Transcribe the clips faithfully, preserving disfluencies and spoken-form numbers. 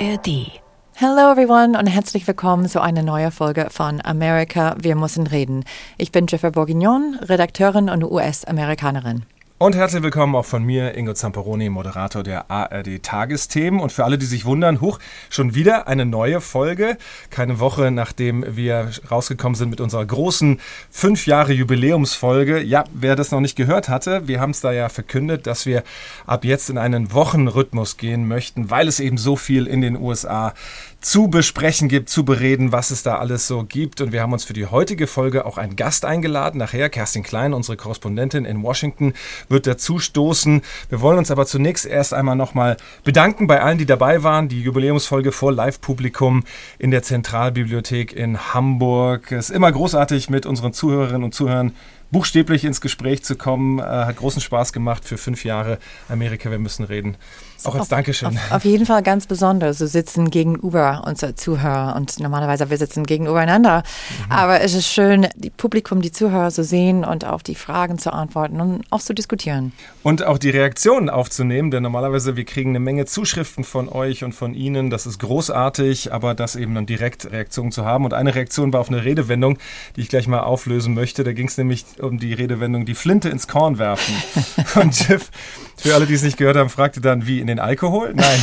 R D. Hello everyone und herzlich willkommen zu einer neuen Folge von Amerika, wir müssen reden. Ich bin Jennifer Bourguignon, Redakteurin und U S-Amerikanerin. Und herzlich willkommen auch von mir, Ingo Zamperoni, Moderator der A R D-Tagesthemen. Und für alle, die sich wundern, huch, schon wieder eine neue Folge. Keine Woche, nachdem wir rausgekommen sind mit unserer großen fünf Jahre Jubiläumsfolge. Ja, wer das noch nicht gehört hatte, wir haben es da ja verkündet, dass wir ab jetzt in einen Wochenrhythmus gehen möchten, weil es eben so viel in den U S A zu besprechen gibt, zu bereden, was es da alles so gibt. Und wir haben uns für die heutige Folge auch einen Gast eingeladen. Nachher, Kerstin Klein, unsere Korrespondentin in Washington, wird dazu stoßen. Wir wollen uns aber zunächst erst einmal nochmal bedanken bei allen, die dabei waren. Die Jubiläumsfolge vor Live-Publikum in der Zentralbibliothek in Hamburg. Es ist immer großartig, mit unseren Zuhörerinnen und Zuhörern buchstäblich ins Gespräch zu kommen. Äh, hat großen Spaß gemacht für fünf Jahre Amerika, wir müssen reden. Auch als auf, Dankeschön. Auf, auf jeden Fall ganz besonders. Wir sitzen gegenüber unsere Zuhörer und normalerweise wir sitzen gegenübereinander. Mhm. Aber es ist schön, die Publikum, die Zuhörer zu sehen und auf die Fragen zu antworten und auch zu diskutieren. Und auch die Reaktionen aufzunehmen, denn normalerweise wir kriegen eine Menge Zuschriften von euch und von Ihnen. Das ist großartig, aber das eben dann direkt Reaktionen zu haben. Und eine Reaktion war auf eine Redewendung, die ich gleich mal auflösen möchte. Da ging es nämlich um die Redewendung, die Flinte ins Korn werfen. Und Jeff, für alle, die es nicht gehört haben, fragte dann, wie in den Alkohol? Nein.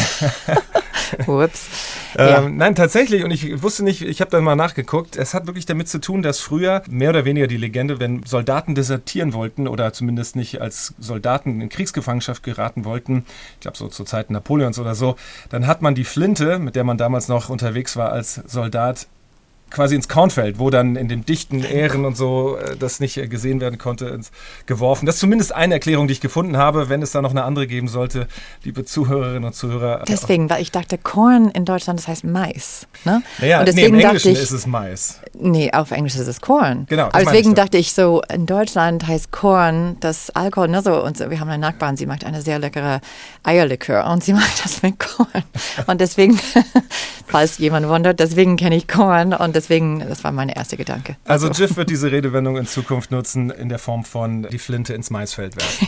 Ups. Ähm, ja. Nein, tatsächlich. Und ich wusste nicht, ich habe dann mal nachgeguckt. Es hat wirklich damit zu tun, dass früher mehr oder weniger die Legende, wenn Soldaten desertieren wollten oder zumindest nicht als Soldaten in Kriegsgefangenschaft geraten wollten, ich glaube so zur Zeit Napoleons oder so, dann hat man die Flinte, mit der man damals noch unterwegs war als Soldat, quasi ins Kornfeld, wo dann in den dichten Ähren und so äh, das nicht äh, gesehen werden konnte, ins, geworfen. Das ist zumindest eine Erklärung, die ich gefunden habe. Wenn es da noch eine andere geben sollte, liebe Zuhörerinnen und Zuhörer. Deswegen, weil ich dachte, Korn in Deutschland, das heißt Mais. Ne? Naja, und deswegen nee, im Englischen ich, ist es Mais. Nee, auf Englisch ist es Korn. Genau. Aber deswegen ich dachte ich so, in Deutschland heißt Korn das Alkohol. Ne, so, und so, wir haben eine Nachbarin, sie macht eine sehr leckere Eierlikör und sie macht das mit Korn. Und deswegen, falls jemand wundert, deswegen kenne ich Korn und Deswegen, das war mein erster Gedanke. Also, also Jeff wird diese Redewendung in Zukunft nutzen in der Form von die Flinte ins Maisfeld werfen.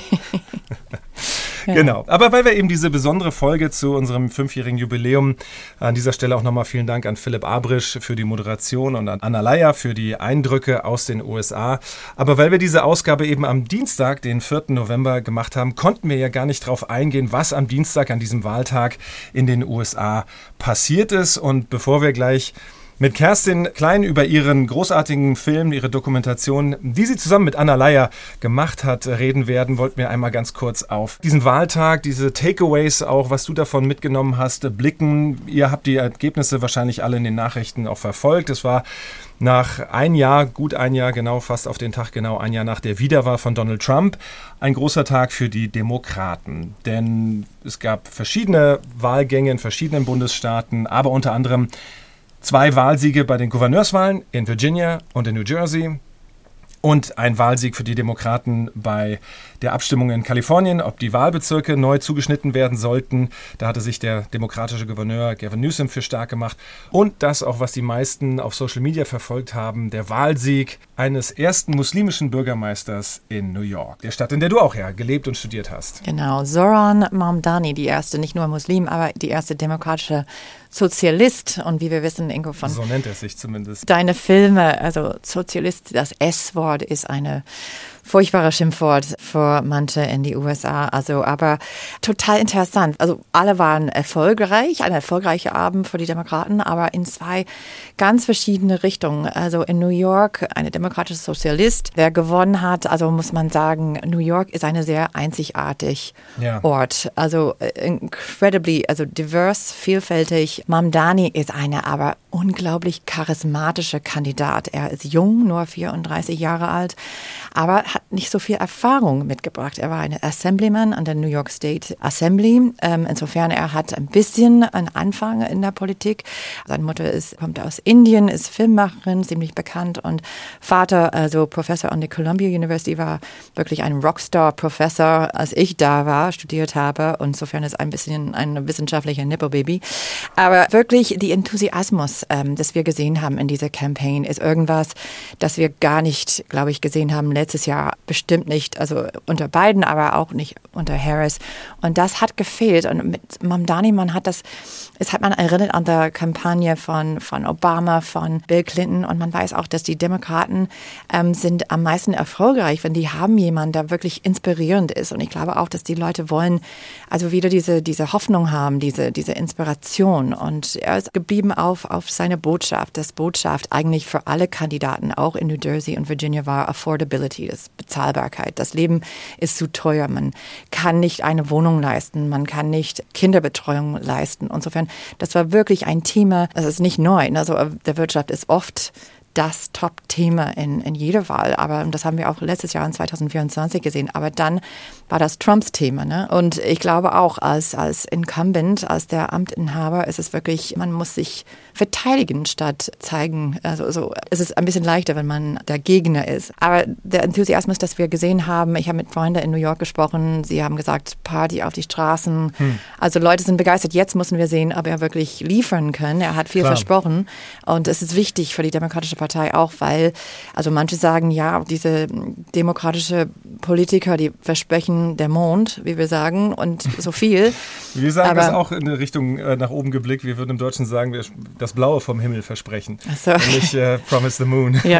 Ja. Genau. Aber weil wir eben diese besondere Folge zu unserem fünfjährigen Jubiläum, an dieser Stelle auch nochmal vielen Dank an Philipp Abrisch für die Moderation und an Anna Leier für die Eindrücke aus den U S A. Aber weil wir diese Ausgabe eben am Dienstag, den vierten November gemacht haben, konnten wir ja gar nicht drauf eingehen, was am Dienstag, an diesem Wahltag in den U S A passiert ist. Und bevor wir gleich mit Kerstin Klein über ihren großartigen Film, ihre Dokumentation, die sie zusammen mit Anna Leier gemacht hat, reden werden, wollten wir einmal ganz kurz auf diesen Wahltag, diese Takeaways auch, was du davon mitgenommen hast, blicken. Ihr habt die Ergebnisse wahrscheinlich alle in den Nachrichten auch verfolgt. Es war nach ein Jahr, gut ein Jahr, genau fast auf den Tag genau ein Jahr nach der Wiederwahl von Donald Trump, ein großer Tag für die Demokraten. Denn es gab verschiedene Wahlgänge in verschiedenen Bundesstaaten, aber unter anderem zwei Wahlsiege bei den Gouverneurswahlen in Virginia und in New Jersey und ein Wahlsieg für die Demokraten bei der Abstimmung in Kalifornien, ob die Wahlbezirke neu zugeschnitten werden sollten. Da hatte sich der demokratische Gouverneur Gavin Newsom für stark gemacht. Und das auch, was die meisten auf Social Media verfolgt haben, der Wahlsieg eines ersten muslimischen Bürgermeisters in New York, der Stadt, in der du auch ja gelebt und studiert hast. Genau, Zoran Mamdani, die erste, nicht nur Muslim, aber die erste demokratische Sozialist. Und wie wir wissen, Ingo, von so nennt er sich zumindest. Deine Filme, also Sozialist, das S-Wort ist eine furchtbarer Schimpfwort für manche in die U S A. Also, aber total interessant. Also alle waren erfolgreich, ein erfolgreicher Abend für die Demokraten, aber in zwei ganz verschiedene Richtungen. Also in New York, eine demokratische Sozialist, der gewonnen hat. Also muss man sagen, New York ist eine sehr einzigartig ja. Ort. Also incredibly, also diverse, vielfältig. Mamdani ist eine aber unglaublich charismatische Kandidat. Er ist jung, nur vierunddreißig Jahre alt, aber hat nicht so viel Erfahrung mitgebracht. Er war ein Assemblyman an der New York State Assembly. Ähm, insofern, er hat ein bisschen einen Anfang in der Politik. Seine Mutter ist, kommt aus Indien, ist Filmmacherin, ziemlich bekannt, und Vater, also Professor an der Columbia University, war wirklich ein Rockstar-Professor, als ich da war, studiert habe. Und insofern ist ein bisschen ein wissenschaftlicher Nippelbaby. Aber wirklich, die Enthusiasmus, ähm, das wir gesehen haben in dieser Campaign, ist irgendwas, das wir gar nicht, glaube ich, gesehen haben letztes Jahr war bestimmt nicht, also unter Biden, aber auch nicht unter Harris. Und das hat gefehlt. Und mit Mamdani, man hat das, es hat man erinnert an der Kampagne von, von Obama, von Bill Clinton. Und man weiß auch, dass die Demokraten ähm, sind am meisten erfolgreich, wenn die haben jemanden, der wirklich inspirierend ist. Und ich glaube auch, dass die Leute wollen also wieder diese, diese Hoffnung haben, diese, diese Inspiration. Und er ist geblieben auf, auf seine Botschaft. Das Botschaft eigentlich für alle Kandidaten, auch in New Jersey und Virginia, war Affordability, das Bezahlbarkeit. Das Leben ist zu teuer. Man kann nicht eine Wohnung leisten. Man kann nicht Kinderbetreuung leisten. Insofern, das war wirklich ein Thema, das ist nicht neu. Also der Wirtschaft ist oft das Top-Thema in, in jeder Wahl. Aber das haben wir auch letztes Jahr in zwanzig vierundzwanzig gesehen. Aber dann war das Trumps Thema. Ne? Und ich glaube auch, als, als Incumbent, als der Amtinhaber, ist es wirklich, man muss sich verteidigen statt zeigen. Also, also es ist ein bisschen leichter, wenn man der Gegner ist. Aber der Enthusiasmus, das wir gesehen haben, ich habe mit Freunden in New York gesprochen, sie haben gesagt, Party auf die Straßen. Hm. Also Leute sind begeistert. Jetzt müssen wir sehen, ob er wirklich liefern kann. Er hat viel Klar. versprochen. Und es ist wichtig für die Demokratische Partei auch, weil, also manche sagen, ja, diese demokratische Politiker, die versprechen der Mond, wie wir sagen, und so viel. Wir sagen das auch in Richtung äh, nach oben geblickt. Wir würden im Deutschen sagen, wir das Blaue vom Himmel versprechen. Ach so. Und nicht äh, Promise the Moon. Ja.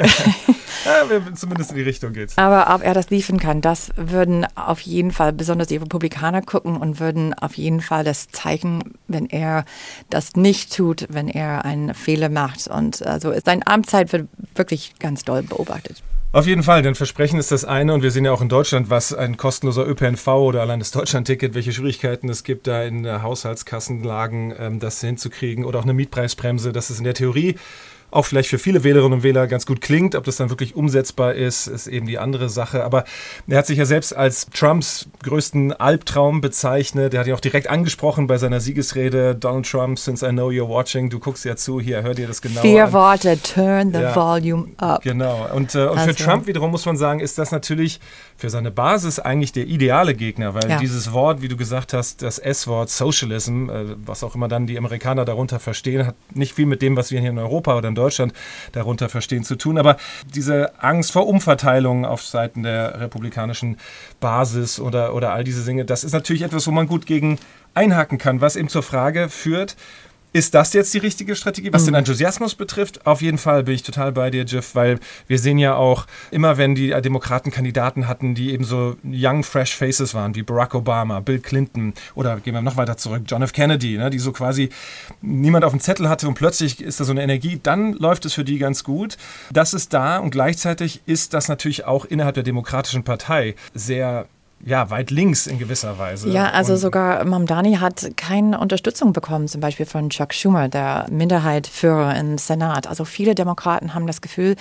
Ja, wir, zumindest in die Richtung geht's. Aber ob er das liefern kann, das würden auf jeden Fall besonders die Republikaner gucken und würden auf jeden Fall das zeigen, wenn er das nicht tut, wenn er einen Fehler macht. Und also seine Amtszeit wird wirklich ganz doll beobachtet. Auf jeden Fall, denn Versprechen ist das eine und wir sehen ja auch in Deutschland, was ein kostenloser Ö P N V oder allein das Deutschlandticket, welche Schwierigkeiten es gibt, da in Haushaltskassenlagen ähm, das hinzukriegen oder auch eine Mietpreisbremse, das ist in der Theorie auch vielleicht für viele Wählerinnen und Wähler ganz gut klingt. Ob das dann wirklich umsetzbar ist, ist eben die andere Sache. Aber er hat sich ja selbst als Trumps größten Albtraum bezeichnet. Er hat ja auch direkt angesprochen bei seiner Siegesrede, Donald Trump, since I know you're watching, du guckst ja zu, hier, hör dir das genau Vier an. Worte, turn the ja, volume up. Genau. Und, äh, und also. für Trump wiederum muss man sagen, ist das natürlich für seine Basis eigentlich der ideale Gegner, weil ja. dieses Wort, wie du gesagt hast, das S-Wort Socialism, äh, was auch immer dann die Amerikaner darunter verstehen, hat nicht viel mit dem, was wir hier in Europa oder in Deutschland darunter verstehen zu tun. Aber diese Angst vor Umverteilung auf Seiten der republikanischen Basis oder, oder all diese Dinge, das ist natürlich etwas, wo man gut gegen einhaken kann, was eben zur Frage führt, ist das jetzt die richtige Strategie? Was mhm. den Enthusiasmus betrifft, auf jeden Fall bin ich total bei dir, Jeff, weil wir sehen ja auch, immer wenn die Demokraten Kandidaten hatten, die eben so young, fresh faces waren, wie Barack Obama, Bill Clinton oder gehen wir noch weiter zurück, John F. Kennedy, ne, die so quasi niemand auf dem Zettel hatte und plötzlich ist da so eine Energie, dann läuft es für die ganz gut. Das ist da und gleichzeitig ist das natürlich auch innerhalb der Demokratischen Partei sehr ja, weit links in gewisser Weise. Ja, also und sogar Mamdani hat keine Unterstützung bekommen, zum Beispiel von Chuck Schumer, der Minderheitsführer im Senat. Also viele Demokraten haben das Gefühl,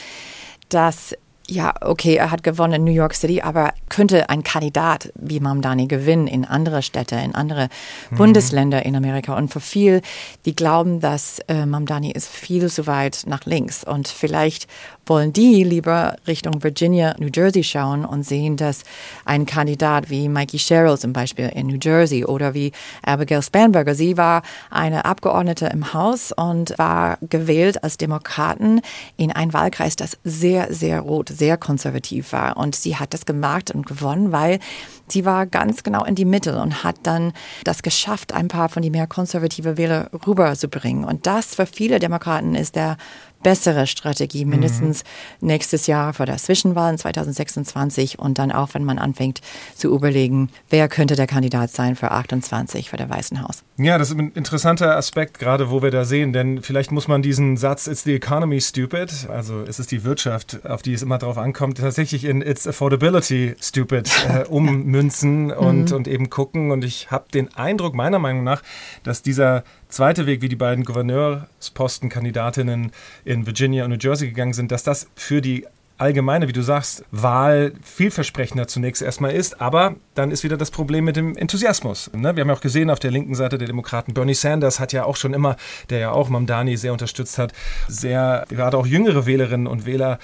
dass ja, okay, er hat gewonnen in New York City, aber könnte ein Kandidat wie Mamdani gewinnen in andere Städte, in andere mhm. Bundesländer in Amerika? Und für viele, die glauben, dass äh, Mamdani ist viel zu weit nach links. Und vielleicht wollen die lieber Richtung Virginia, New Jersey schauen und sehen, dass ein Kandidat wie Mikey Sherrill zum Beispiel in New Jersey oder wie Abigail Spanberger, sie war eine Abgeordnete im Haus und war gewählt als Demokratin in einen Wahlkreis, das sehr, sehr rot, sehr konservativ war. Und sie hat das gemacht und gewonnen, weil sie war ganz genau in die Mitte und hat dann das geschafft, ein paar von die mehr konservative Wähler rüberzubringen. Und das für viele Demokraten ist der bessere Strategie, mindestens mhm. nächstes Jahr vor der Zwischenwahl in zwanzig sechsundzwanzig und dann auch, wenn man anfängt zu überlegen, wer könnte der Kandidat sein für achtundzwanzig für der Weißen Haus. Ja, das ist ein interessanter Aspekt, gerade wo wir da sehen, denn vielleicht muss man diesen Satz, it's the economy stupid, also es ist die Wirtschaft, auf die es immer drauf ankommt, tatsächlich in it's affordability stupid äh, ummünzen und, mhm. und eben gucken. Und ich habe den Eindruck, meiner Meinung nach, dass dieser zweite Weg, wie die beiden Gouverneurspostenkandidatinnen in Virginia und New Jersey gegangen sind, dass das für die allgemeine, wie du sagst, Wahl vielversprechender zunächst erstmal ist, aber dann ist wieder das Problem mit dem Enthusiasmus. Ne? Wir haben ja auch gesehen auf der linken Seite der Demokraten, Bernie Sanders hat ja auch schon immer, der ja auch Mamdani sehr unterstützt hat, sehr, gerade auch jüngere Wählerinnen und Wähler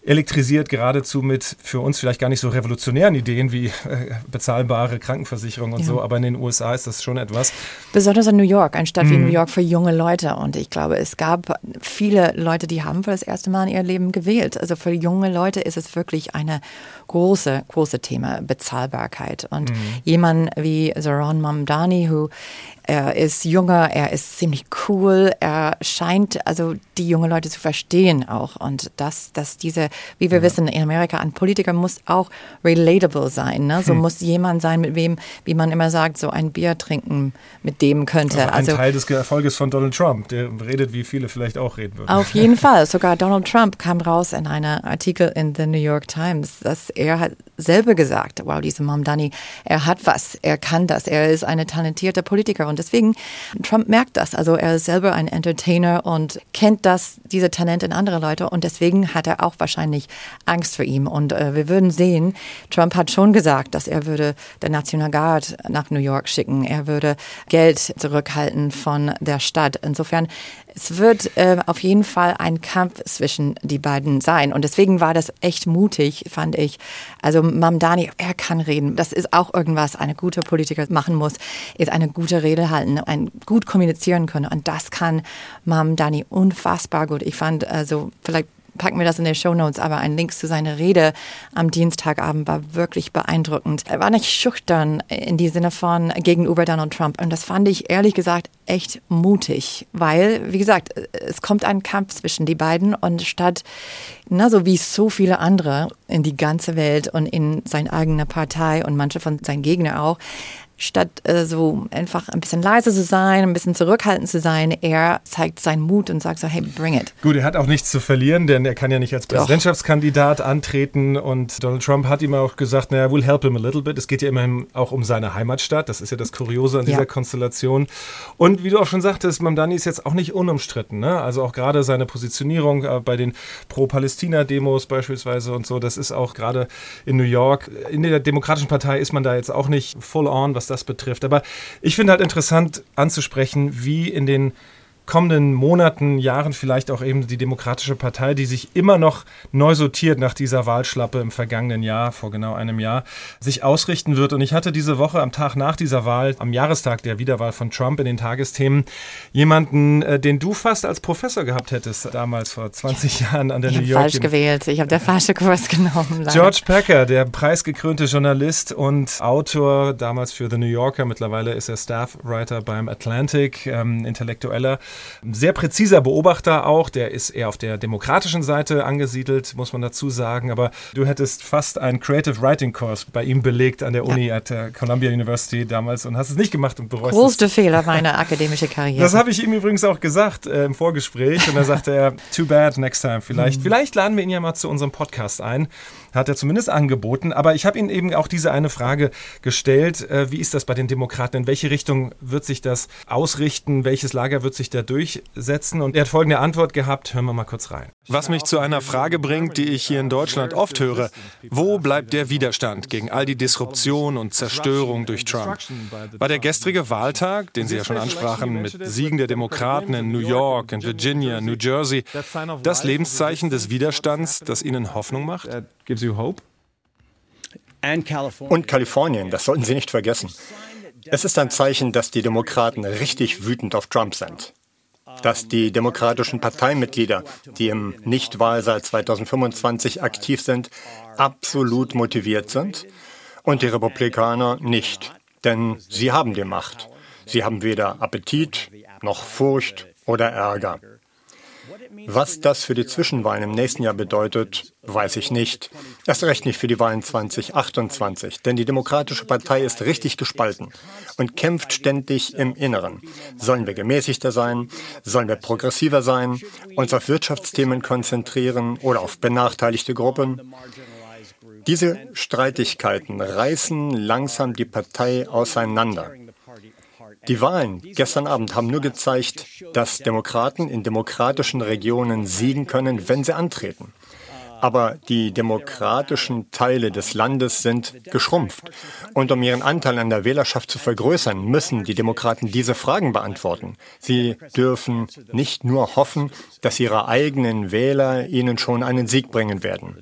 elektrisiert geradezu mit für uns vielleicht gar nicht so revolutionären Ideen wie äh, bezahlbare Krankenversicherung und ja. so, aber in den U S A ist das schon etwas. Besonders in New York, eine Stadt wie New York für junge Leute. Und ich glaube, es gab viele Leute, die haben für das erste Mal in ihr Leben gewählt. Also für junge Leute ist es wirklich eine große, große Thema, Bezahlbarkeit. Und mhm. jemand wie Zohran Mamdani, who er ist jünger, er ist ziemlich cool, er scheint also die jungen Leute zu verstehen auch. Und dass, dass diese, wie wir ja. wissen, in Amerika, ein Politiker muss auch relatable sein. Ne? So hm. muss jemand sein, mit wem, wie man immer sagt, so ein Bier trinken mit dem könnte. Also ein also, Teil des Erfolges von Donald Trump, der redet, wie viele vielleicht auch reden würden. Auf jeden Fall. Sogar Donald Trump kam raus in einem Artikel in The New York Times, dass er hat selber gesagt, wow, dieser Mamdani, er hat was, er kann das, er ist eine talentierte Politiker. Und deswegen, Trump merkt das. Also er ist selber ein Entertainer und kennt das, diese Talente in andere Leute. Und deswegen hat er auch wahrscheinlich Angst vor ihm. Und äh, wir würden sehen, Trump hat schon gesagt, dass er würde den National Guard nach New York schicken. Er würde Geld zurückhalten von der Stadt. Insofern, es wird äh, auf jeden Fall ein Kampf zwischen die beiden sein. Und deswegen war das echt mutig, fand ich. Also Mamdani, er kann reden. Das ist auch irgendwas, eine gute Politiker machen muss, ist eine gute Rede halten, ein gut kommunizieren können. Und das kann Mamdani unfassbar gut. Ich fand, also vielleicht packen wir das in die Shownotes, aber ein Link zu seiner Rede am Dienstagabend war wirklich beeindruckend. Er war nicht schüchtern in die Sinne von gegenüber Donald Trump. Und das fand ich ehrlich gesagt echt mutig, weil, wie gesagt, es kommt ein Kampf zwischen die beiden und statt, na, so wie so viele andere in die ganze Welt und in seine eigene Partei und manche von seinen Gegnern auch, statt äh, so einfach ein bisschen leise zu sein, ein bisschen zurückhaltend zu sein, er zeigt seinen Mut und sagt so, hey, bring it. Gut, er hat auch nichts zu verlieren, denn er kann ja nicht als Präsidentschaftskandidat antreten und Donald Trump hat ihm auch gesagt, naja, we'll help him a little bit. Es geht ja immerhin auch um seine Heimatstadt, das ist ja das Kuriose an dieser ja. Konstellation. Und wie du auch schon sagtest, Mamdani ist jetzt auch nicht unumstritten, ne? Also auch gerade seine Positionierung äh, bei den Pro-Palästina-Demos beispielsweise und so, das ist auch gerade in New York, in der Demokratischen Partei ist man da jetzt auch nicht full on, was das betrifft. Aber ich finde halt interessant anzusprechen, wie in den kommenden Monaten, Jahren vielleicht auch eben die Demokratische Partei, die sich immer noch neu sortiert nach dieser Wahlschlappe im vergangenen Jahr, vor genau einem Jahr, sich ausrichten wird. Und ich hatte diese Woche am Tag nach dieser Wahl, am Jahrestag der Wiederwahl von Trump in den Tagesthemen, jemanden, äh, den du fast als Professor gehabt hättest, damals vor zwanzig Jahren an der ich New York. Ich habe falsch gewählt, ich habe der falsche Kurs genommen. Leider. George Packer, der preisgekrönte Journalist und Autor, damals für The New Yorker, mittlerweile ist er Staff-Writer beim Atlantic, ähm, Intellektueller. Ein sehr präziser Beobachter auch, der ist eher auf der demokratischen Seite angesiedelt, muss man dazu sagen, aber du hättest fast einen Creative Writing Course bei ihm belegt an der Uni, ja. at der Columbia University damals und hast es nicht gemacht und bereust es. Größte Fehler meiner akademischen Karriere. Das habe ich ihm übrigens auch gesagt äh, im Vorgespräch und da sagte er, too bad, next time vielleicht. Mhm. Vielleicht laden wir ihn ja mal zu unserem Podcast ein. Hat er zumindest angeboten. Aber ich habe ihm eben auch diese eine Frage gestellt. Äh, wie ist das bei den Demokraten? In welche Richtung wird sich das ausrichten? Welches Lager wird sich da durchsetzen? Und er hat folgende Antwort gehabt. Hören wir mal kurz rein. Was mich zu einer Frage bringt, die ich hier in Deutschland oft höre. Wo bleibt der Widerstand gegen all die Disruption und Zerstörung durch Trump? War der gestrige Wahltag, den Sie ja schon ansprachen, mit Siegen der Demokraten in New York, in Virginia, New Jersey, das Lebenszeichen des Widerstands, das Ihnen Hoffnung macht? Und Kalifornien, das sollten Sie nicht vergessen. Es ist ein Zeichen, dass die Demokraten richtig wütend auf Trump sind. Dass die demokratischen Parteimitglieder, die im Nichtwahlsaal zweitausendfünfundzwanzig aktiv sind, absolut motiviert sind und die Republikaner nicht. Denn sie haben die Macht. Sie haben weder Appetit noch Furcht oder Ärger. Was das für die Zwischenwahlen im nächsten Jahr bedeutet, weiß ich nicht. Erst recht nicht für die Wahlen zwanzig achtundzwanzig, denn die Demokratische Partei ist richtig gespalten und kämpft ständig im Inneren. Sollen wir gemäßigter sein? Sollen wir progressiver sein? Uns auf Wirtschaftsthemen konzentrieren oder auf benachteiligte Gruppen? Diese Streitigkeiten reißen langsam die Partei auseinander. Die Wahlen gestern Abend haben nur gezeigt, dass Demokraten in demokratischen Regionen siegen können, wenn sie antreten. Aber die demokratischen Teile des Landes sind geschrumpft. Und um ihren Anteil an der Wählerschaft zu vergrößern, müssen die Demokraten diese Fragen beantworten. Sie dürfen nicht nur hoffen, dass ihre eigenen Wähler ihnen schon einen Sieg bringen werden.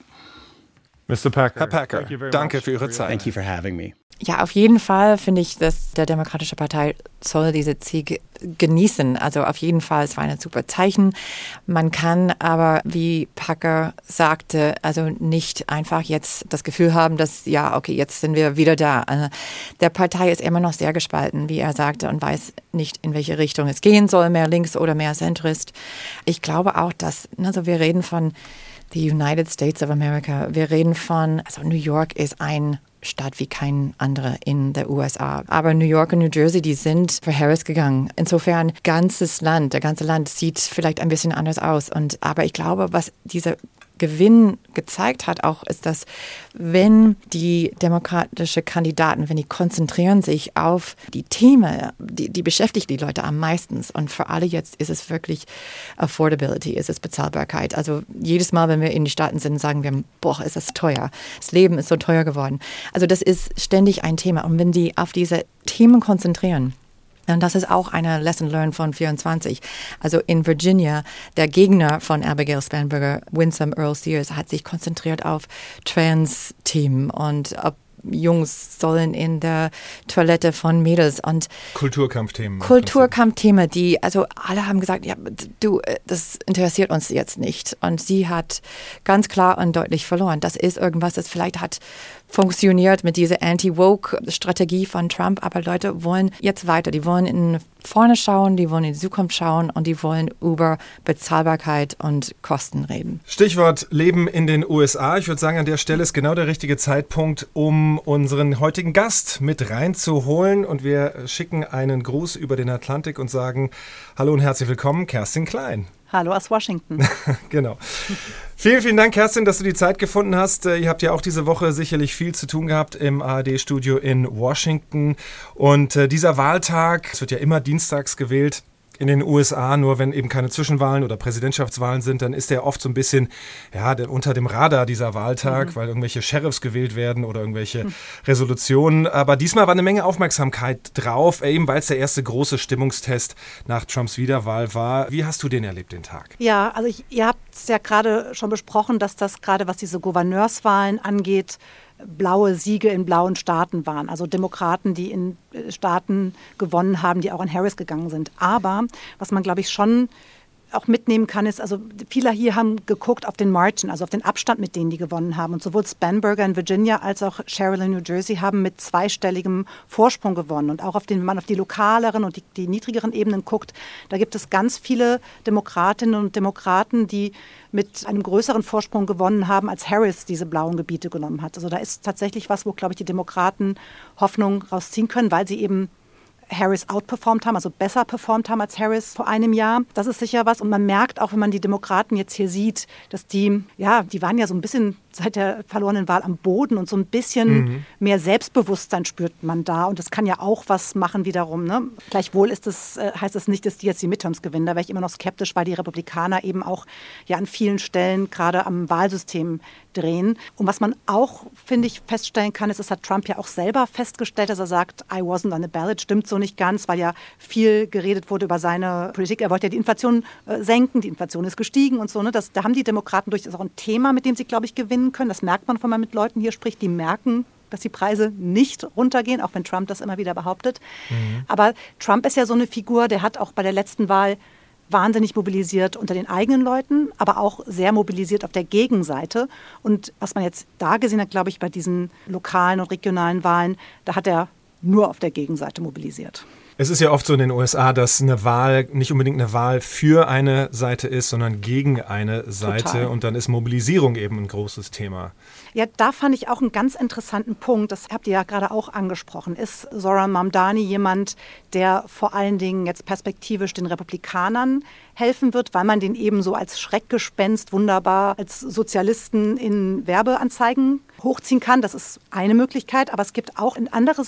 Mister Packer, Herr Packer, danke für Ihre Zeit. Thank you for having me. Ja, auf jeden Fall finde ich, dass der Demokratische Partei soll diese Sieg genießen. Also auf jeden Fall, es war ein super Zeichen. Man kann aber, wie Packer sagte, also nicht einfach jetzt das Gefühl haben, dass, ja, okay, jetzt sind wir wieder da. Der Partei ist immer noch sehr gespalten, wie er sagte, und weiß nicht, in welche Richtung es gehen soll, mehr links oder mehr Centrist. Ich glaube auch, dass, also wir reden von the United States of America, wir reden von, also New York ist ein Stadt wie kein anderer in der U S A. Aber New York und New Jersey, die sind für Harris gegangen. Insofern, ganzes Land, der ganze Land sieht vielleicht ein bisschen anders aus. Und, aber ich glaube, was dieser Gewinn gezeigt hat auch, ist, dass wenn die demokratischen Kandidaten, wenn die konzentrieren sich auf die Themen, die, die beschäftigt die Leute am meisten. Und für alle jetzt ist es wirklich Affordability, ist es Bezahlbarkeit. Also jedes Mal, wenn wir in die Staaten sind, sagen wir, boah, ist das teuer. Das Leben ist so teuer geworden. Also das ist ständig ein Thema. Und wenn die auf diese Themen konzentrieren, und das ist auch eine Lesson learned von vierundzwanzig. Also in Virginia, der Gegner von Abigail Spanberger, Winsome Earl Sears, hat sich konzentriert auf Trans-Themen und ob Jungs sollen in der Toilette von Mädels und Kulturkampfthemen. Kulturkampfthemen, die, also alle haben gesagt, ja, du, das interessiert uns jetzt nicht. Und sie hat ganz klar und deutlich verloren. Das ist irgendwas, das vielleicht hat funktioniert mit dieser Anti-Woke-Strategie von Trump, aber Leute wollen jetzt weiter. Die wollen in vorne schauen, die wollen in die Zukunft schauen und die wollen über Bezahlbarkeit und Kosten reden. Stichwort Leben in den U S A. Ich würde sagen, an der Stelle ist genau der richtige Zeitpunkt, um unseren heutigen Gast mit reinzuholen. Und wir schicken einen Gruß über den Atlantik und sagen Hallo und herzlich willkommen, Kerstin Klein. Hallo aus Washington. Genau. Vielen, vielen Dank, Kerstin, dass du die Zeit gefunden hast. Ihr habt ja auch diese Woche sicherlich viel zu tun gehabt im A R D-Studio in Washington. Und äh, dieser Wahltag, es wird ja immer dienstags gewählt in den U S A, nur wenn eben keine Zwischenwahlen oder Präsidentschaftswahlen sind, dann ist der oft so ein bisschen ja, unter dem Radar, dieser Wahltag, mhm. weil irgendwelche Sheriffs gewählt werden oder irgendwelche mhm. Resolutionen. Aber diesmal war eine Menge Aufmerksamkeit drauf, eben weil es der erste große Stimmungstest nach Trumps Wiederwahl war. Wie hast du den erlebt, den Tag? Ja, also ich, ihr habt es ja gerade schon besprochen, dass das gerade, was diese Gouverneurswahlen angeht, blaue Siege in blauen Staaten waren. Also Demokraten, die in Staaten gewonnen haben, die auch an Harris gegangen sind. Aber was man, glaube ich, schon auch mitnehmen kann, ist, also viele hier haben geguckt auf den Margin, also auf den Abstand, mit denen die gewonnen haben. Und sowohl Spanberger in Virginia als auch Sherrill in New Jersey haben mit zweistelligem Vorsprung gewonnen. Und auch auf den, wenn man auf die lokaleren und die, die niedrigeren Ebenen guckt, da gibt es ganz viele Demokratinnen und Demokraten, die mit einem größeren Vorsprung gewonnen haben, als Harris diese blauen Gebiete genommen hat. Also da ist tatsächlich was, wo, glaube ich, die Demokraten Hoffnung rausziehen können, weil sie eben Harris outperformt haben, also besser performt haben als Harris vor einem Jahr. Das ist sicher was. Und man merkt auch, wenn man die Demokraten jetzt hier sieht, dass die, ja, die waren ja so ein bisschen seit der verlorenen Wahl am Boden und so ein bisschen mhm. mehr Selbstbewusstsein spürt man da. Und das kann ja auch was machen wiederum. Ne? Gleichwohl ist es, äh, heißt es nicht, dass die jetzt die Midterms gewinnen. Da wäre ich immer noch skeptisch, weil die Republikaner eben auch ja an vielen Stellen gerade am Wahlsystem drehen. Und was man auch, finde ich, feststellen kann, ist, das hat Trump ja auch selber festgestellt, dass er sagt, I wasn't on the ballot, stimmt so nicht ganz, weil ja viel geredet wurde über seine Politik. Er wollte ja die Inflation äh, senken, die Inflation ist gestiegen und so. Ne? Das, da haben die Demokraten durchaus auch ein Thema, mit dem sie, glaube ich, gewinnen können. Das merkt man, wenn man mit Leuten hier spricht, die merken, dass die Preise nicht runtergehen, auch wenn Trump das immer wieder behauptet. Mhm. Aber Trump ist ja so eine Figur, der hat auch bei der letzten Wahl wahnsinnig mobilisiert unter den eigenen Leuten, aber auch sehr mobilisiert auf der Gegenseite. Und was man jetzt da gesehen hat, glaube ich, bei diesen lokalen und regionalen Wahlen, da hat er nur auf der Gegenseite mobilisiert. Es ist ja oft so in den U S A, dass eine Wahl nicht unbedingt eine Wahl für eine Seite ist, sondern gegen eine Seite. Total. Und dann ist Mobilisierung eben ein großes Thema. Ja, da fand ich auch einen ganz interessanten Punkt, das habt ihr ja gerade auch angesprochen. Ist Zohran Mamdani jemand, der vor allen Dingen jetzt perspektivisch den Republikanern helfen wird, weil man den eben so als Schreckgespenst wunderbar als Sozialisten in Werbeanzeigen hochziehen kann? Das ist eine Möglichkeit, aber es gibt auch ein anderes Indiz,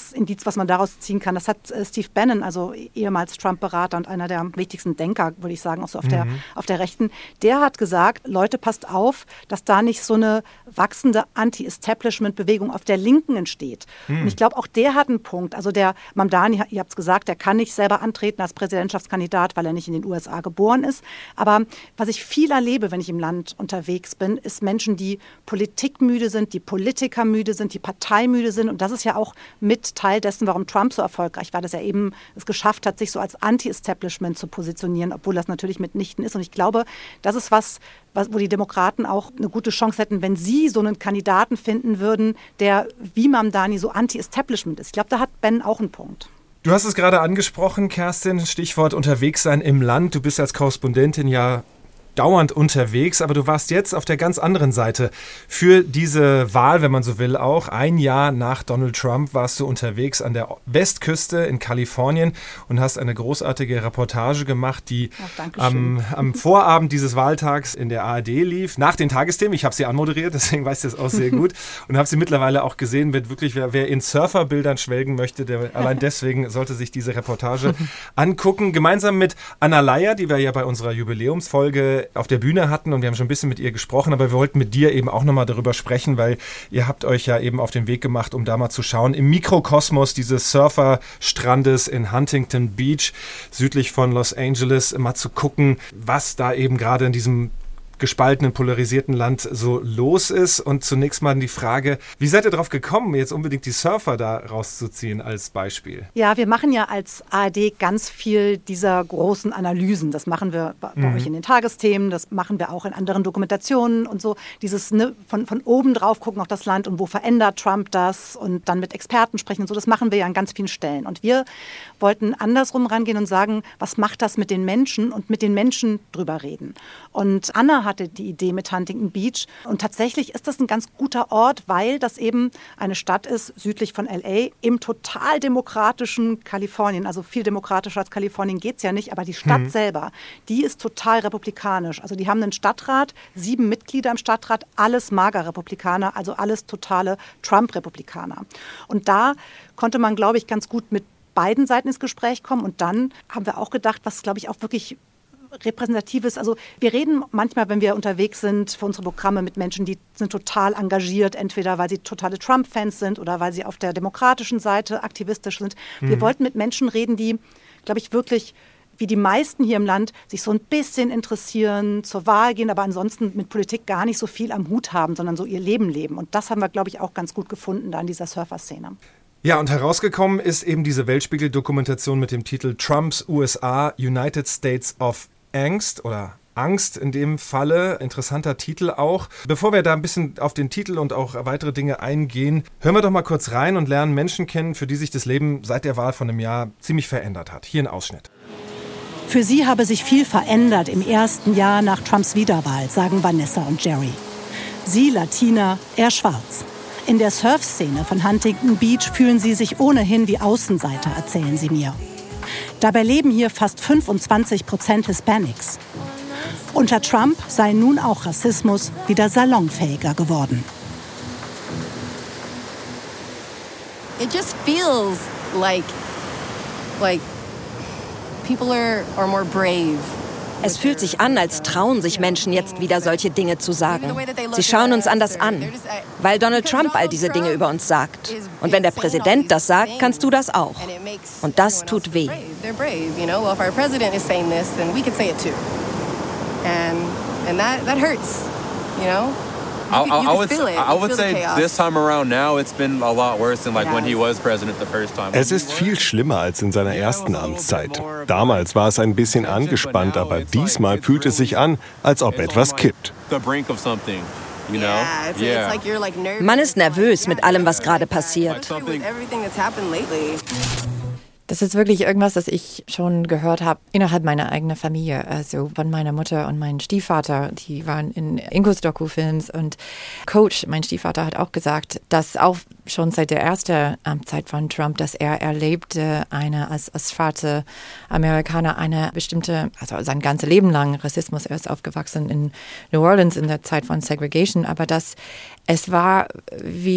was man daraus ziehen kann, das hat äh, Steve Bannon, also ehemals Trump-Berater und einer der wichtigsten Denker, würde ich sagen, auch so auf, mhm. der, auf der Rechten, der hat gesagt, Leute, passt auf, dass da nicht so eine wachsende Anti-Establishment-Bewegung auf der Linken entsteht. Mhm. Und ich glaube, auch der hat einen Punkt. Also der Mamdani, ihr habt es gesagt, der kann nicht selber antreten als Präsidentschaftskandidat, weil er nicht in den U S A geboren ist. Aber was ich viel erlebe, wenn ich im Land unterwegs bin, ist Menschen, die politikmüde sind, die politikermüde sind, die parteimüde sind. Und das ist ja auch mit Teil dessen, warum Trump so erfolgreich war, dass er eben es geschafft hat, sich so als Anti-Establishment zu positionieren, obwohl das natürlich mitnichten ist. Und ich glaube, das ist was, was, wo die Demokraten auch eine gute Chance hätten, wenn sie so einen Kandidaten finden würden, der wie Mamdani so Anti-Establishment ist. Ich glaube, da hat Ben auch einen Punkt. Du hast es gerade angesprochen, Kerstin, Stichwort unterwegs sein im Land. Du bist als Korrespondentin ja dauernd unterwegs, aber du warst jetzt auf der ganz anderen Seite für diese Wahl, wenn man so will, auch. Ein Jahr nach Donald Trump warst du unterwegs an der Westküste in Kalifornien und hast eine großartige Reportage gemacht, die Ach, am, am Vorabend dieses Wahltags in der A R D lief, nach den Tagesthemen. Ich habe sie anmoderiert, deswegen weiß ich das auch sehr gut und habe sie mittlerweile auch gesehen, wird wirklich, wer, wer in Surferbildern schwelgen möchte, der allein deswegen sollte sich diese Reportage angucken. Gemeinsam mit Anna Leier, die wir ja bei unserer Jubiläumsfolge auf der Bühne hatten und wir haben schon ein bisschen mit ihr gesprochen, aber wir wollten mit dir eben auch nochmal darüber sprechen, weil ihr habt euch ja eben auf den Weg gemacht, um da mal zu schauen, im Mikrokosmos dieses Surferstrandes in Huntington Beach, südlich von Los Angeles, mal zu gucken, was da eben gerade in diesem gespaltenen, polarisierten Land so los ist. Und zunächst mal die Frage, wie seid ihr darauf gekommen, jetzt unbedingt die Surfer da rauszuziehen als Beispiel? Ja, wir machen ja als A R D ganz viel dieser großen Analysen. Das machen wir bei mhm. euch in den Tagesthemen, das machen wir auch in anderen Dokumentationen und so. Dieses ne, von, von oben drauf gucken auf das Land und wo verändert Trump das und dann mit Experten sprechen und so. Das machen wir ja an ganz vielen Stellen. Und wir wollten andersrum rangehen und sagen, was macht das mit den Menschen und mit den Menschen drüber reden. Und Anna hatte die Idee mit Huntington Beach. Und tatsächlich ist das ein ganz guter Ort, weil das eben eine Stadt ist, südlich von L A, im total demokratischen Kalifornien. Also viel demokratischer als Kalifornien geht es ja nicht, aber die Stadt mhm. selber, die ist total republikanisch. Also die haben einen Stadtrat, sieben Mitglieder im Stadtrat, alles Mager-Republikaner, also alles totale Trump-Republikaner. Und da konnte man, glaube ich, ganz gut mit beiden Seiten ins Gespräch kommen. Und dann haben wir auch gedacht, was, glaube ich, auch wirklich Repräsentatives, also wir reden manchmal, wenn wir unterwegs sind für unsere Programme mit Menschen, die sind total engagiert, entweder weil sie totale Trump-Fans sind oder weil sie auf der demokratischen Seite aktivistisch sind. Mhm. Wir wollten mit Menschen reden, die, glaube ich, wirklich wie die meisten hier im Land sich so ein bisschen interessieren, zur Wahl gehen, aber ansonsten mit Politik gar nicht so viel am Hut haben, sondern so ihr Leben leben. Und das haben wir, glaube ich, auch ganz gut gefunden da in dieser Surfer-Szene. Ja, und herausgekommen ist eben diese Weltspiegel-Dokumentation mit dem Titel Trumps U S A, United States of Angst oder Angst in dem Falle. Interessanter Titel auch. Bevor wir da ein bisschen auf den Titel und auch weitere Dinge eingehen, hören wir doch mal kurz rein und lernen Menschen kennen, für die sich das Leben seit der Wahl von einem Jahr ziemlich verändert hat. Hier ein Ausschnitt. Für sie habe sich viel verändert im ersten Jahr nach Trumps Wiederwahl, sagen Vanessa und Jerry. Sie Latina, er schwarz. In der Surfszene von Huntington Beach fühlen sie sich ohnehin wie Außenseiter, erzählen sie mir. Dabei leben hier fast fünfundzwanzig Prozent Hispanics. Unter Trump sei nun auch Rassismus wieder salonfähiger geworden. It just feels like, like people are, are more brave. Es fühlt sich an, als trauen sich Menschen jetzt wieder solche Dinge zu sagen. Sie schauen uns anders an, weil Donald Trump all diese Dinge über uns sagt. Und wenn der Präsident das sagt, kannst du das auch. Und das tut weh. I, I, I would, I would say this time around now it's been a lot worse than like when he was president the first time. Es ist viel schlimmer als in seiner ersten Amtszeit. Damals war es ein bisschen angespannt, aber diesmal fühlt es sich an, als ob etwas kippt. Man ist nervös mit allem, was gerade passiert. Das ist wirklich irgendwas, das ich schon gehört habe innerhalb meiner eigenen Familie. Also von meiner Mutter und meinem Stiefvater, die waren in Inkos-Doku-Films. Und Coach, mein Stiefvater, hat auch gesagt, dass auch schon seit der ersten Amtszeit von Trump, dass er erlebte, eine als, als schwarze Amerikaner eine bestimmte, also sein ganzes Leben lang Rassismus. Er ist aufgewachsen in New Orleans in der Zeit von Segregation, aber dass es war wie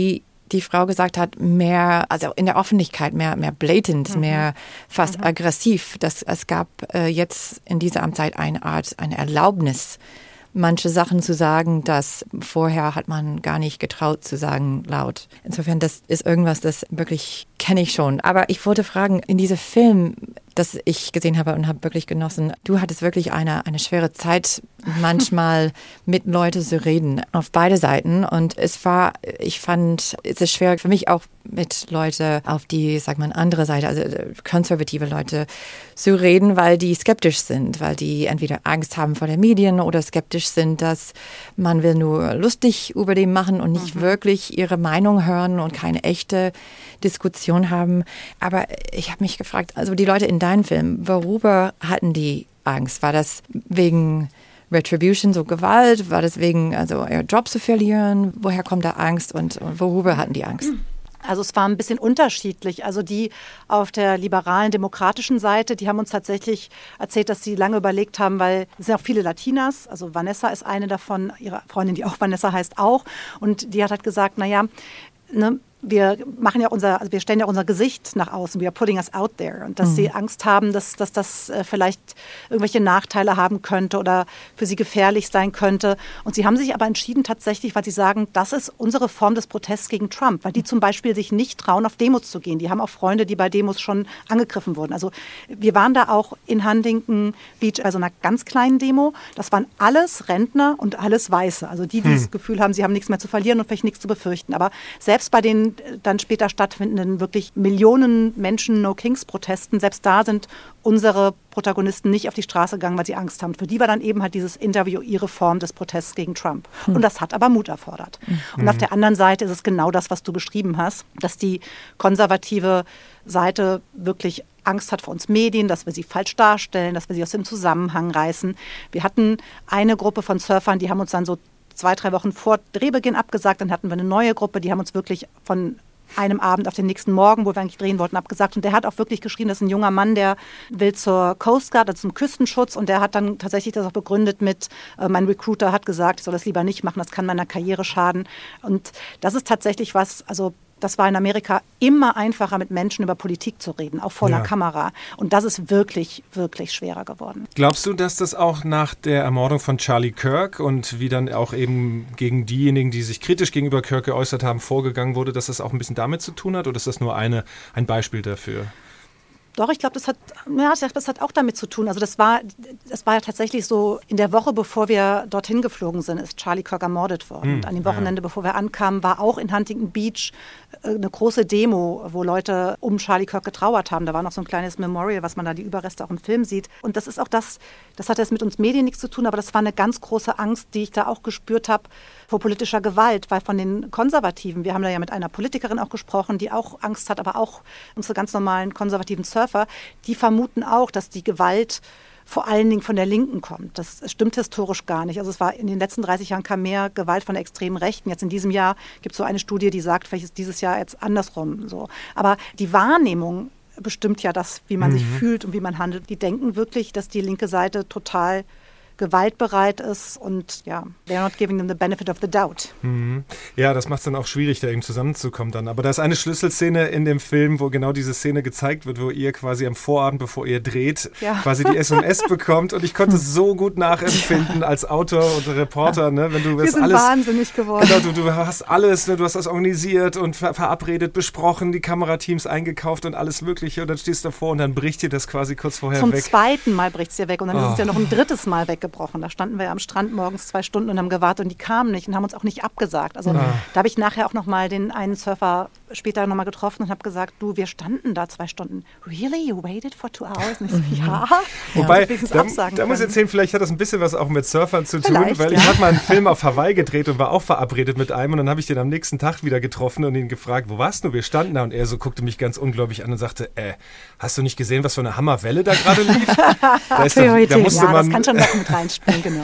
die Frau gesagt hat, mehr, also in der Öffentlichkeit, mehr, mehr blatant, mhm. mehr fast mhm. aggressiv. Das, es gab äh, jetzt in dieser Amtszeit eine Art, eine Erlaubnis, manche Sachen zu sagen, das vorher hat man gar nicht getraut zu sagen laut. Insofern, das ist irgendwas, das wirklich kenne ich schon. Aber ich wollte fragen, in diesem Film, das ich gesehen habe und habe wirklich genossen, du hattest wirklich eine, eine schwere Zeit, manchmal mit Leuten zu reden, auf beide Seiten. Und es war, ich fand, es ist schwer für mich auch mit Leuten auf die, sag mal, andere Seite, also konservative Leute zu reden, weil die skeptisch sind, weil die entweder Angst haben vor den Medien oder skeptisch sind, dass man will nur lustig über die machen und nicht mhm. wirklich ihre Meinung hören und keine echte Diskussion haben. Aber ich habe mich gefragt, also die Leute in deinem Film, worüber hatten die Angst? War das wegen Retribution, so Gewalt? War das wegen, also ihren Job zu verlieren? Woher kommt da Angst und, und worüber hatten die Angst? Also es war ein bisschen unterschiedlich. Also die auf der liberalen, demokratischen Seite, die haben uns tatsächlich erzählt, dass sie lange überlegt haben, weil es sind auch viele Latinas, also Vanessa ist eine davon, ihre Freundin, die auch Vanessa heißt, auch. Und die hat halt gesagt, naja, ne, wir machen ja unser, also wir stellen ja unser Gesicht nach außen, we are putting us out there. Und dass mhm. sie Angst haben, dass, dass das äh, vielleicht irgendwelche Nachteile haben könnte oder für sie gefährlich sein könnte. Und sie haben sich aber entschieden tatsächlich, weil sie sagen, das ist unsere Form des Protests gegen Trump. Weil die zum Beispiel sich nicht trauen, auf Demos zu gehen. Die haben auch Freunde, die bei Demos schon angegriffen wurden. Also wir waren da auch in Huntington Beach, also einer ganz kleinen Demo. Das waren alles Rentner und alles Weiße. Also die, die hm. das Gefühl haben, sie haben nichts mehr zu verlieren und vielleicht nichts zu befürchten. Aber selbst bei den dann später stattfindenden wirklich Millionen Menschen No-Kings-Protesten, selbst da sind unsere Protagonisten nicht auf die Straße gegangen, weil sie Angst haben. Für die war dann eben halt dieses Interview ihre Form des Protests gegen Trump. Mhm. Und das hat aber Mut erfordert. Mhm. Und auf der anderen Seite ist es genau das, was du beschrieben hast, dass die konservative Seite wirklich Angst hat vor uns Medien, dass wir sie falsch darstellen, dass wir sie aus dem Zusammenhang reißen. Wir hatten eine Gruppe von Surfern, die haben uns dann so zwei, drei Wochen vor Drehbeginn abgesagt. Dann hatten wir eine neue Gruppe, die haben uns wirklich von einem Abend auf den nächsten Morgen, wo wir eigentlich drehen wollten, abgesagt. Und der hat auch wirklich geschrieben, das ist ein junger Mann, der will zur Coast Guard, also zum Küstenschutz. Und der hat dann tatsächlich das auch begründet mit, äh, mein Recruiter hat gesagt, ich soll das lieber nicht machen, das kann meiner Karriere schaden. Und das ist tatsächlich was, also das war in Amerika immer einfacher, mit Menschen über Politik zu reden, auch vor ja. einer Kamera. Und das ist wirklich, wirklich schwerer geworden. Glaubst du, dass das auch nach der Ermordung von Charlie Kirk und wie dann auch eben gegen diejenigen, die sich kritisch gegenüber Kirk geäußert haben, vorgegangen wurde, dass das auch ein bisschen damit zu tun hat? Oder ist das nur eine, ein Beispiel dafür? Doch, ich glaube, das hat, ja, das hat auch damit zu tun. Also das war, das war ja tatsächlich so, in der Woche, bevor wir dorthin geflogen sind, ist Charlie Kirk ermordet worden. Hm, und an dem Wochenende, ja. bevor wir ankamen, war auch in Huntington Beach eine große Demo, wo Leute um Charlie Kirk getrauert haben. Da war noch so ein kleines Memorial, was man da die Überreste auch im Film sieht. Und das ist auch das, das hat jetzt mit uns Medien nichts zu tun, aber das war eine ganz große Angst, die ich da auch gespürt habe vor politischer Gewalt, weil von den Konservativen, wir haben da ja mit einer Politikerin auch gesprochen, die auch Angst hat, aber auch unsere ganz normalen konservativen Surfer, die vermuten auch, dass die Gewalt vor allen Dingen von der Linken kommt. Das stimmt historisch gar nicht. Also es war in den letzten dreißig Jahren kam mehr Gewalt von der extremen Rechten. Jetzt in diesem Jahr gibt es so eine Studie, die sagt, vielleicht ist dieses Jahr jetzt andersrum so. Aber die Wahrnehmung bestimmt ja das, wie man mhm. sich fühlt und wie man handelt. Die denken wirklich, dass die linke Seite total gewaltbereit ist und ja, they're not giving them the benefit of the doubt. Mhm. Ja, das macht es dann auch schwierig, da eben zusammenzukommen dann. Aber da ist eine Schlüsselszene in dem Film, wo genau diese Szene gezeigt wird, wo ihr quasi am Vorabend, bevor ihr dreht, ja. quasi die S M S bekommt und ich konnte es so gut nachempfinden als Autor und Reporter, ne? Wenn du Wir sind alles, wahnsinnig geworden. Genau, du, du hast alles, ne? Du hast das organisiert und ver- verabredet, besprochen, die Kamerateams eingekauft und alles Mögliche und dann stehst du davor und dann bricht dir das quasi kurz vorher Zum weg. Zum zweiten Mal bricht es dir weg und dann oh. ist es ja noch ein drittes Mal weggebrochen. Da standen wir ja am Strand morgens zwei Stunden und haben gewartet und die kamen nicht und haben uns auch nicht abgesagt. Also ah. da habe ich nachher auch nochmal den einen Surfer später nochmal getroffen und habe gesagt, du, wir standen da zwei Stunden. Really? You waited for two hours? Und ich so, ja. Wobei, da, da muss ich erzählen, vielleicht hat das ein bisschen was auch mit Surfern zu tun, vielleicht, weil ja. ich habe mal einen Film auf Hawaii gedreht und war auch verabredet mit einem und dann habe ich den am nächsten Tag wieder getroffen und ihn gefragt, wo warst du? Wir standen da und er so guckte mich ganz ungläubig an und sagte, äh, hast du nicht gesehen, was für eine Hammerwelle da gerade lief? da ist doch, da musste ja, man das kann schon noch mit reinspielen, genau.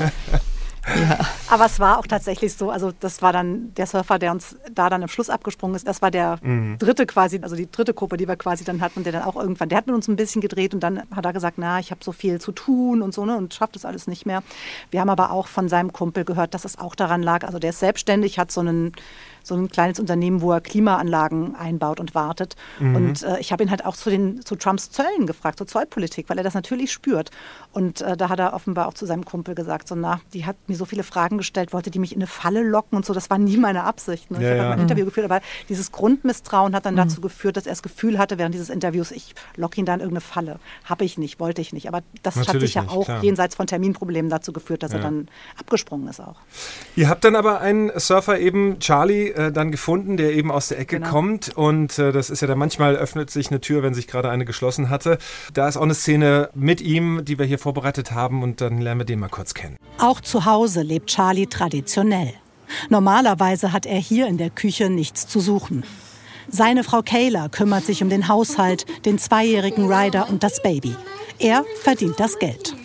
Ja. Aber es war auch tatsächlich so, also das war dann der Surfer, der uns da dann am Schluss abgesprungen ist, das war der mhm. dritte quasi, also die dritte Gruppe, die wir quasi dann hatten, der dann auch irgendwann, der hat mit uns ein bisschen gedreht und dann hat er gesagt, na, ich habe so viel zu tun und so, ne, und schafft das alles nicht mehr. Wir haben aber auch von seinem Kumpel gehört, dass es auch daran lag, also der ist selbstständig, hat so einen so ein kleines Unternehmen, wo er Klimaanlagen einbaut und wartet. Mhm. Und äh, ich habe ihn halt auch zu, den, zu Trumps Zöllen gefragt, zur Zollpolitik, weil er das natürlich spürt. Und äh, da hat er offenbar auch zu seinem Kumpel gesagt, so, na, die hat mir so viele Fragen gestellt, wollte die mich in eine Falle locken und so. Das war nie meine Absicht. Ne? Ich ja, habe ja. halt ein Interview geführt, aber dieses Grundmisstrauen hat dann mhm. dazu geführt, dass er das Gefühl hatte während dieses Interviews, ich locke ihn da in irgendeine Falle. Habe ich nicht, wollte ich nicht. Aber das natürlich hat sich ja nicht, auch klar. jenseits von Terminproblemen dazu geführt, dass ja. er dann abgesprungen ist auch. Ihr habt dann aber einen Surfer eben, Charlie, äh, dann gefunden, der eben aus der Ecke genau. kommt. Und äh, das ist ja dann manchmal, öffnet sich eine Tür, wenn sich gerade eine geschlossen hatte. Da ist auch eine Szene mit ihm, die wir hier vorbereitet haben. Und dann lernen wir den mal kurz kennen. Auch zu Hause lebt Charlie traditionell. Normalerweise hat er hier in der Küche nichts zu suchen. Seine Frau Kayla kümmert sich um den Haushalt, den zweijährigen Ryder und das Baby. Er verdient das Geld.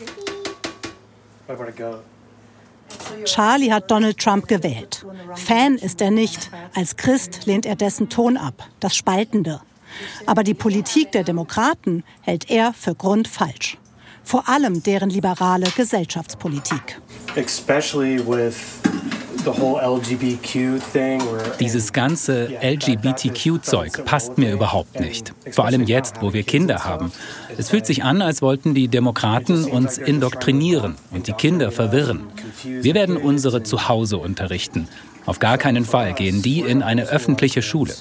Charlie hat Donald Trump gewählt. Fan ist er nicht. Als Christ lehnt er dessen Ton ab, das Spaltende. Aber die Politik der Demokraten hält er für grundfalsch. Vor allem deren liberale Gesellschaftspolitik. Dieses ganze L G B T Q-Zeug passt mir überhaupt nicht. Vor allem jetzt, wo wir Kinder haben. Es fühlt sich an, als wollten die Demokraten uns indoktrinieren und die Kinder verwirren. Wir werden unsere zu Hause unterrichten. Auf gar keinen Fall gehen die in eine öffentliche Schule.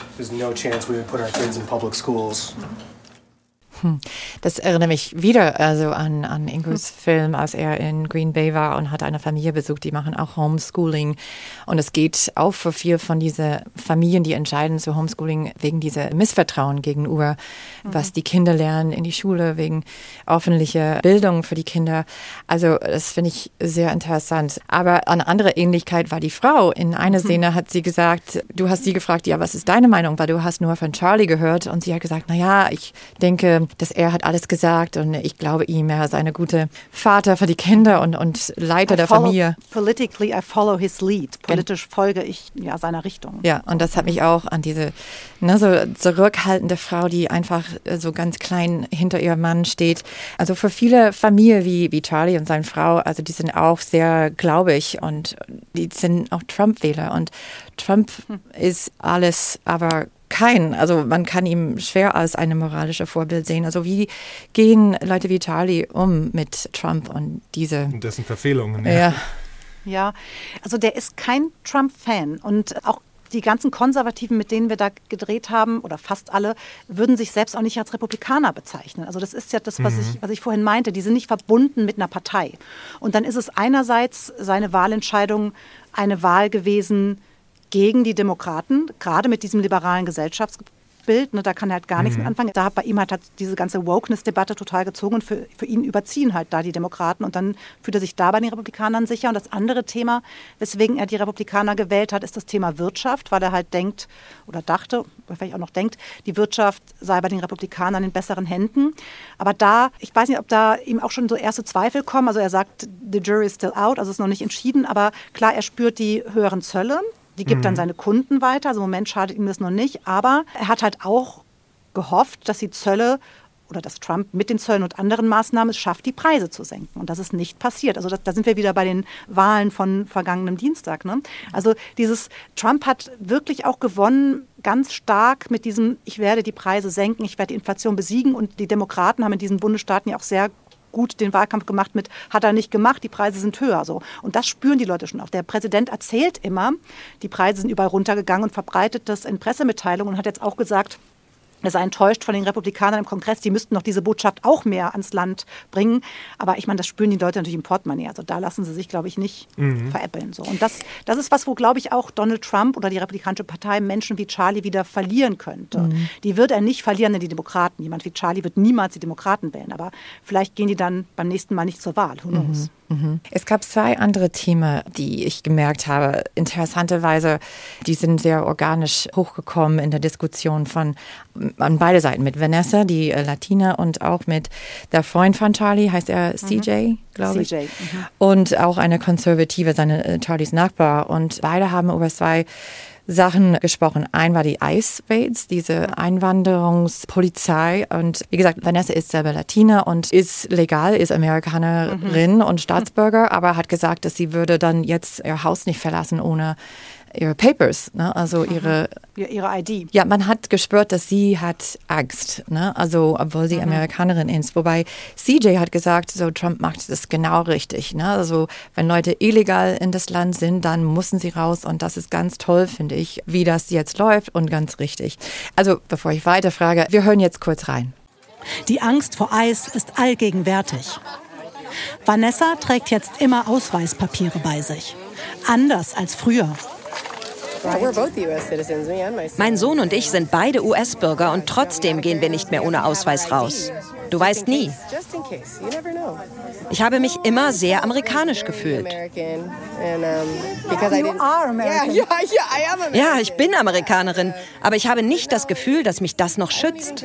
Das erinnert mich wieder also an, an Ingos Film, als er in Green Bay war und hat eine Familie besucht, die machen auch Homeschooling. Und es geht auch für viele von diesen Familien, die entscheiden zu Homeschooling wegen dieser Missvertrauen gegenüber, mhm. was die Kinder lernen in die Schule, wegen öffentlicher Bildung für die Kinder. Also das finde ich sehr interessant. Aber eine andere Ähnlichkeit war die Frau. In einer Szene hat sie gesagt, du hast sie gefragt, ja, was ist deine Meinung? Weil du hast nur von Charlie gehört. Und sie hat gesagt, na ja, ich denke, dass er hat alles gesagt und ich glaube ihm, er ist ein guter Vater für die Kinder und, und Leiter I der follow, Familie. Politically, I follow his lead. Politisch folge ich ja seiner Richtung. Ja, und das hat mich auch an diese ne, so zurückhaltende Frau, die einfach so ganz klein hinter ihrem Mann steht. Also für viele Familien wie, wie Charlie und seine Frau, also die sind auch sehr glaubig und die sind auch Trump-Wähler und Trump hm. ist alles, aber kein, also man kann ihn schwer als eine moralische Vorbild sehen. Also wie gehen Leute wie Charlie um mit Trump und diese... Und dessen Verfehlungen. Ja. ja. Ja, also der ist kein Trump-Fan und auch die ganzen Konservativen, mit denen wir da gedreht haben, oder fast alle, würden sich selbst auch nicht als Republikaner bezeichnen. Also das ist ja das, was, mhm. ich, was ich vorhin meinte. Die sind nicht verbunden mit einer Partei. Und dann ist es einerseits seine Wahlentscheidung eine Wahl gewesen gegen die Demokraten, gerade mit diesem liberalen Gesellschaftsbild. Ne, da kann er halt gar mhm. nichts mit anfangen. Da hat bei ihm halt, hat diese ganze Wokeness-Debatte total gezogen und für, für ihn überziehen halt da die Demokraten. Und dann fühlt er sich da bei den Republikanern sicher. Und das andere Thema, weswegen er die Republikaner gewählt hat, ist das Thema Wirtschaft, weil er halt denkt oder dachte, oder vielleicht auch noch denkt, die Wirtschaft sei bei den Republikanern in besseren Händen. Aber da, ich weiß nicht, ob da ihm auch schon so erste Zweifel kommen. Also er sagt, the jury is still out, also ist noch nicht entschieden. Aber klar, er spürt die höheren Zölle. Die gibt dann seine Kunden weiter. Also im Moment schadet ihm das noch nicht. Aber er hat halt auch gehofft, dass die Zölle oder dass Trump mit den Zöllen und anderen Maßnahmen es schafft, die Preise zu senken. Und das ist nicht passiert. Also das, da sind wir wieder bei den Wahlen von vergangenem Dienstag. Ne? Also dieses Trump hat wirklich auch gewonnen, ganz stark mit diesem, ich werde die Preise senken, ich werde die Inflation besiegen. Und die Demokraten haben in diesen Bundesstaaten ja auch sehr gut den Wahlkampf gemacht mit, hat er nicht gemacht, die Preise sind höher. So. Und das spüren die Leute schon auch. Der Präsident erzählt immer, die Preise sind überall runtergegangen und verbreitet das in Pressemitteilungen und hat jetzt auch gesagt, er sei enttäuscht von den Republikanern im Kongress, die müssten doch diese Botschaft auch mehr ans Land bringen. Aber ich meine, das spüren die Leute natürlich im Portemonnaie. Also da lassen sie sich, glaube ich, nicht mhm. veräppeln. So. Und das, das ist was, wo, glaube ich, auch Donald Trump oder die Republikanische Partei Menschen wie Charlie wieder verlieren könnte. Mhm. Die wird er nicht verlieren in die Demokraten. Jemand wie Charlie wird niemals die Demokraten wählen. Aber vielleicht gehen die dann beim nächsten Mal nicht zur Wahl. Who knows? Mhm. Mhm. Es gab zwei andere Themen, die ich gemerkt habe. Interessanterweise, die sind sehr organisch hochgekommen in der Diskussion von an beide Seiten. Mit Vanessa, die äh, Latina, und auch mit der Freund von Charlie, heißt er C J, mhm. glaube ich. C J. Mhm. Und auch eine Konservative, seine äh, Charlies Nachbar. Und beide haben über zwei Sachen gesprochen. Ein war die ICE Raids, diese Einwanderungspolizei. Und wie gesagt, Vanessa ist selber Latina und ist legal, ist Amerikanerin mhm. und Staatsbürger, aber hat gesagt, dass sie würde dann jetzt ihr Haus nicht verlassen, ohne ihre Papers, ne? Also ihre ja, ihre I D. Ja, man hat gespürt, dass sie hat Angst, ne? Also obwohl sie mhm. Amerikanerin ist. Wobei C J hat gesagt, so Trump macht das genau richtig, ne? Also wenn Leute illegal in das Land sind, dann müssen sie raus und das ist ganz toll, finde ich, wie das jetzt läuft und ganz richtig. Also bevor ich weiterfrage, wir hören jetzt kurz rein. Die Angst vor Eis ist allgegenwärtig. Vanessa trägt jetzt immer Ausweispapiere bei sich. Anders als früher. Mein Sohn und ich sind beide U S-Bürger und trotzdem gehen wir nicht mehr ohne Ausweis raus. Du weißt nie. Ich habe mich immer sehr amerikanisch gefühlt. Ja, ich bin Amerikanerin, aber ich habe nicht das Gefühl, dass mich das noch schützt.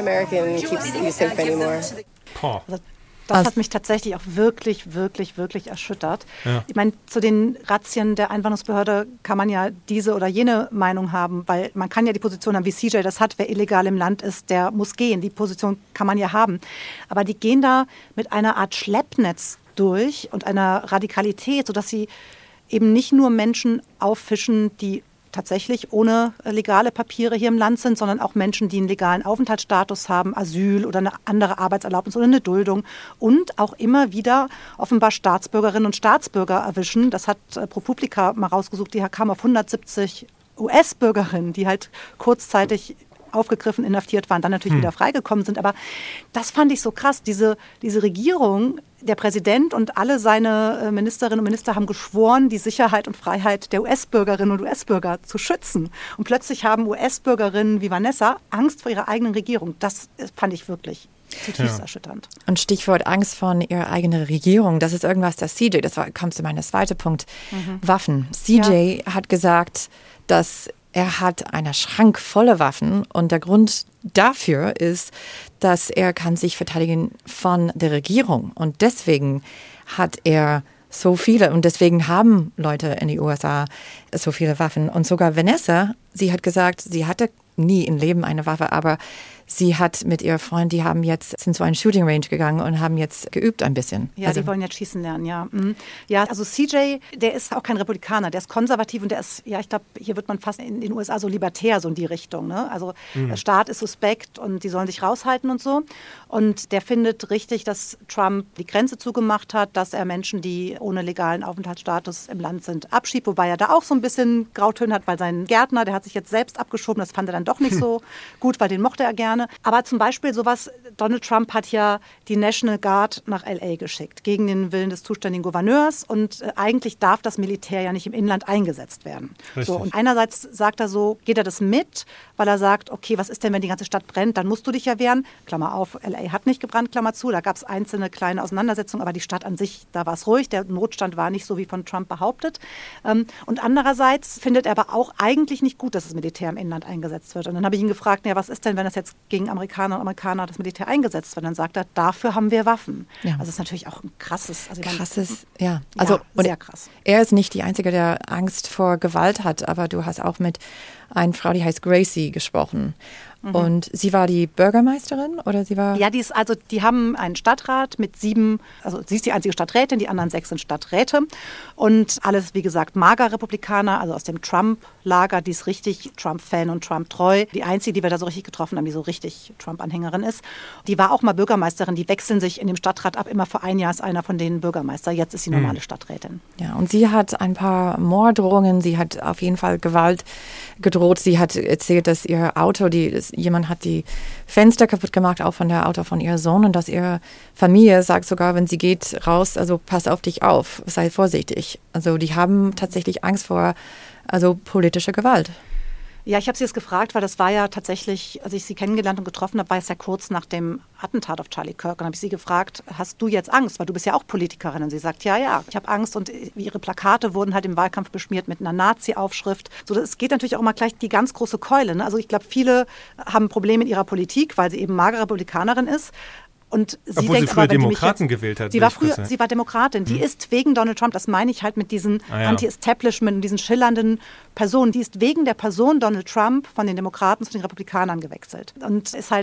Boah. Das hat mich tatsächlich auch wirklich, wirklich, wirklich erschüttert. Ja. Ich meine, zu den Razzien der Einwanderungsbehörde kann man ja diese oder jene Meinung haben, weil man kann ja die Position haben, wie C J das hat, wer illegal im Land ist, der muss gehen. Die Position kann man ja haben. Aber die gehen da mit einer Art Schleppnetz durch und einer Radikalität, sodass sie eben nicht nur Menschen auffischen, die tatsächlich ohne legale Papiere hier im Land sind, sondern auch Menschen, die einen legalen Aufenthaltsstatus haben, Asyl oder eine andere Arbeitserlaubnis oder eine Duldung und auch immer wieder offenbar Staatsbürgerinnen und Staatsbürger erwischen. Das hat ProPublica mal rausgesucht, die kam auf hundertsiebzig U S-Bürgerinnen, die halt kurzzeitig aufgegriffen, inhaftiert waren, dann natürlich hm. wieder freigekommen sind. Aber das fand ich so krass, diese, diese Regierung, der Präsident und alle seine Ministerinnen und Minister haben geschworen, die Sicherheit und Freiheit der U S-Bürgerinnen und U S-Bürger zu schützen. Und plötzlich haben U S-Bürgerinnen wie Vanessa Angst vor ihrer eigenen Regierung. Das fand ich wirklich zutiefst ja. erschütternd. Und Stichwort Angst vor ihrer eigenen Regierung, das ist irgendwas, das C J, das war, kommt zu meinem zweiten Punkt, mhm. Waffen. C J ja. hat gesagt, dass er hat einen Schrank voller Waffen und der Grund dafür ist, dass er kann sich verteidigen von der Regierung und deswegen hat er so viele und deswegen haben Leute in den U S A so viele Waffen und sogar Vanessa, sie hat gesagt, sie hatte nie im Leben eine Waffe, aber sie hat mit ihrer Freundin, die haben jetzt, sind zu einem Shooting Range gegangen und haben jetzt geübt ein bisschen. Ja, also, die wollen jetzt schießen lernen, ja. Mhm. Ja, also C J, der ist auch kein Republikaner, der ist konservativ und der ist, ja, ich glaube, hier wird man fast in den U S A so libertär, so in die Richtung, ne? Also mhm. der Staat ist suspekt und die sollen sich raushalten und so. Und der findet richtig, dass Trump die Grenze zugemacht hat, dass er Menschen, die ohne legalen Aufenthaltsstatus im Land sind, abschiebt, wobei er da auch so ein bisschen Grautöne hat, weil sein Gärtner, der hat sich jetzt selbst abgeschoben, das fand er dann doch nicht so gut, weil den mochte er gerne. Aber zum Beispiel sowas, Donald Trump hat ja die National Guard nach L A geschickt, gegen den Willen des zuständigen Gouverneurs und äh, eigentlich darf das Militär ja nicht im Inland eingesetzt werden. So, und einerseits sagt er so, geht er das mit, weil er sagt, okay, was ist denn, wenn die ganze Stadt brennt, dann musst du dich ja wehren. Klammer auf, L A hat nicht gebrannt, Klammer zu, da gab es einzelne kleine Auseinandersetzungen, aber die Stadt an sich, da war es ruhig, der Notstand war nicht so wie von Trump behauptet. Ähm, und andererseits findet er aber auch eigentlich nicht gut, dass das Militär im Inland eingesetzt wird. Und dann habe ich ihn gefragt, ja, was ist denn, wenn das jetzt gegen Amerikaner und Amerikaner das Militär eingesetzt wird? Dann sagt er, dafür haben wir Waffen. Ja. Also das ist natürlich auch ein krasses... Also krasses, ja. Also ja, sehr krass. Er ist nicht die Einzige, der Angst vor Gewalt hat, aber du hast auch mit einer Frau, die heißt Gracie, gesprochen. Mhm. Und sie war die Bürgermeisterin oder sie war? Ja, die ist also, die haben einen Stadtrat mit sieben, also sie ist die einzige Stadträtin, die anderen sechs sind Stadträte und alles, wie gesagt, mager Republikaner, also aus dem Trump-Lager, die ist richtig Trump-Fan und Trump-treu. Die einzige, die wir da so richtig getroffen haben, die so richtig Trump-Anhängerin ist. Die war auch mal Bürgermeisterin, die wechseln sich in dem Stadtrat ab, immer vor ein Jahr ist einer von denen Bürgermeister, jetzt ist sie normale mhm. Stadträtin. Ja, und sie hat ein paar Morddrohungen, sie hat auf jeden Fall Gewalt gedroht, sie hat erzählt, dass ihr Auto, die jemand hat die Fenster kaputt gemacht, auch von der Auto von ihrem Sohn und dass ihre Familie sagt sogar, wenn sie geht, raus, also pass auf dich auf, sei vorsichtig. Also die haben tatsächlich Angst vor also politischer Gewalt. Ja, ich habe sie jetzt gefragt, weil das war ja tatsächlich, als ich sie kennengelernt und getroffen habe, war es ja kurz nach dem Attentat auf Charlie Kirk. Und dann habe ich sie gefragt, hast du jetzt Angst? Weil du bist ja auch Politikerin. Und sie sagt, ja, ja, ich habe Angst. Und ihre Plakate wurden halt im Wahlkampf beschmiert mit einer Nazi-Aufschrift. So, es geht natürlich auch immer gleich die ganz große Keule. Ne? Also ich glaube, viele haben Probleme in ihrer Politik, weil sie eben magere Republikanerin ist. Und sie Obwohl denkt sie früher aber, Demokraten jetzt, gewählt hat. Sie war früher, sie war Demokratin. Die hm. ist wegen Donald Trump, das meine ich halt mit diesen ah, ja. Anti-Establishment, diesen schillernden Personen, die ist wegen der Person Donald Trump von den Demokraten zu den Republikanern gewechselt. Und ist halt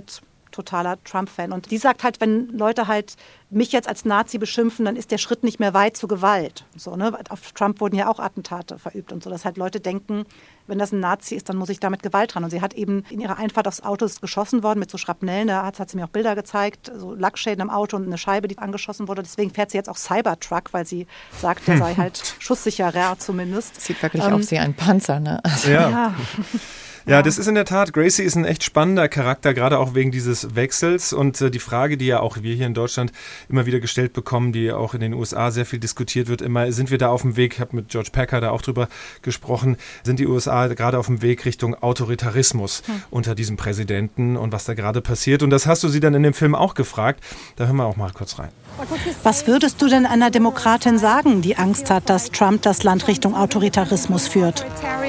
totaler Trump-Fan. Und die sagt halt, wenn Leute halt mich jetzt als Nazi beschimpfen, dann ist der Schritt nicht mehr weit zur Gewalt. So, ne? Auf Trump wurden ja auch Attentate verübt und so, dass halt Leute denken, wenn das ein Nazi ist, dann muss ich damit Gewalt dran. Und sie hat eben in ihrer Einfahrt aufs Auto geschossen worden mit so Schrapnellen. Da hat, hat sie mir auch Bilder gezeigt, so Lackschäden am Auto und eine Scheibe, die angeschossen wurde. Deswegen fährt sie jetzt auch Cybertruck, weil sie sagt, der sei halt schusssicherer zumindest. Sieht wirklich ähm, aus wie ein Panzer, ne? Also ja. ja. Ja, das ist in der Tat, Gracie ist ein echt spannender Charakter, gerade auch wegen dieses Wechsels und äh, die Frage, die ja auch wir hier in Deutschland immer wieder gestellt bekommen, die auch in den U S A sehr viel diskutiert wird, immer, sind wir da auf dem Weg, ich habe mit George Packer da auch drüber gesprochen, sind die U S A gerade auf dem Weg Richtung Autoritarismus hm. unter diesem Präsidenten und was da gerade passiert, und das hast du sie dann in dem Film auch gefragt, da hören wir auch mal kurz rein. Was würdest du denn einer Demokratin sagen, die Angst hat, dass Trump das Land Richtung Autoritarismus führt?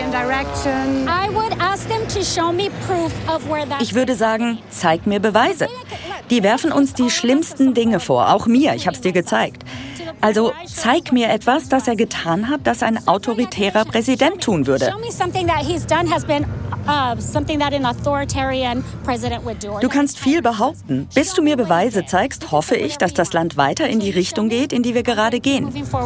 Ich würde sagen, zeig mir Beweise. Die werfen uns die schlimmsten Dinge vor, auch mir, ich habe es dir gezeigt. Also zeig mir etwas, das er getan hat, das ein autoritärer Präsident tun würde. Du kannst viel behaupten. Bis du mir Beweise zeigst, hoffe ich, dass das Land weiter in die Richtung geht, in die wir gerade gehen.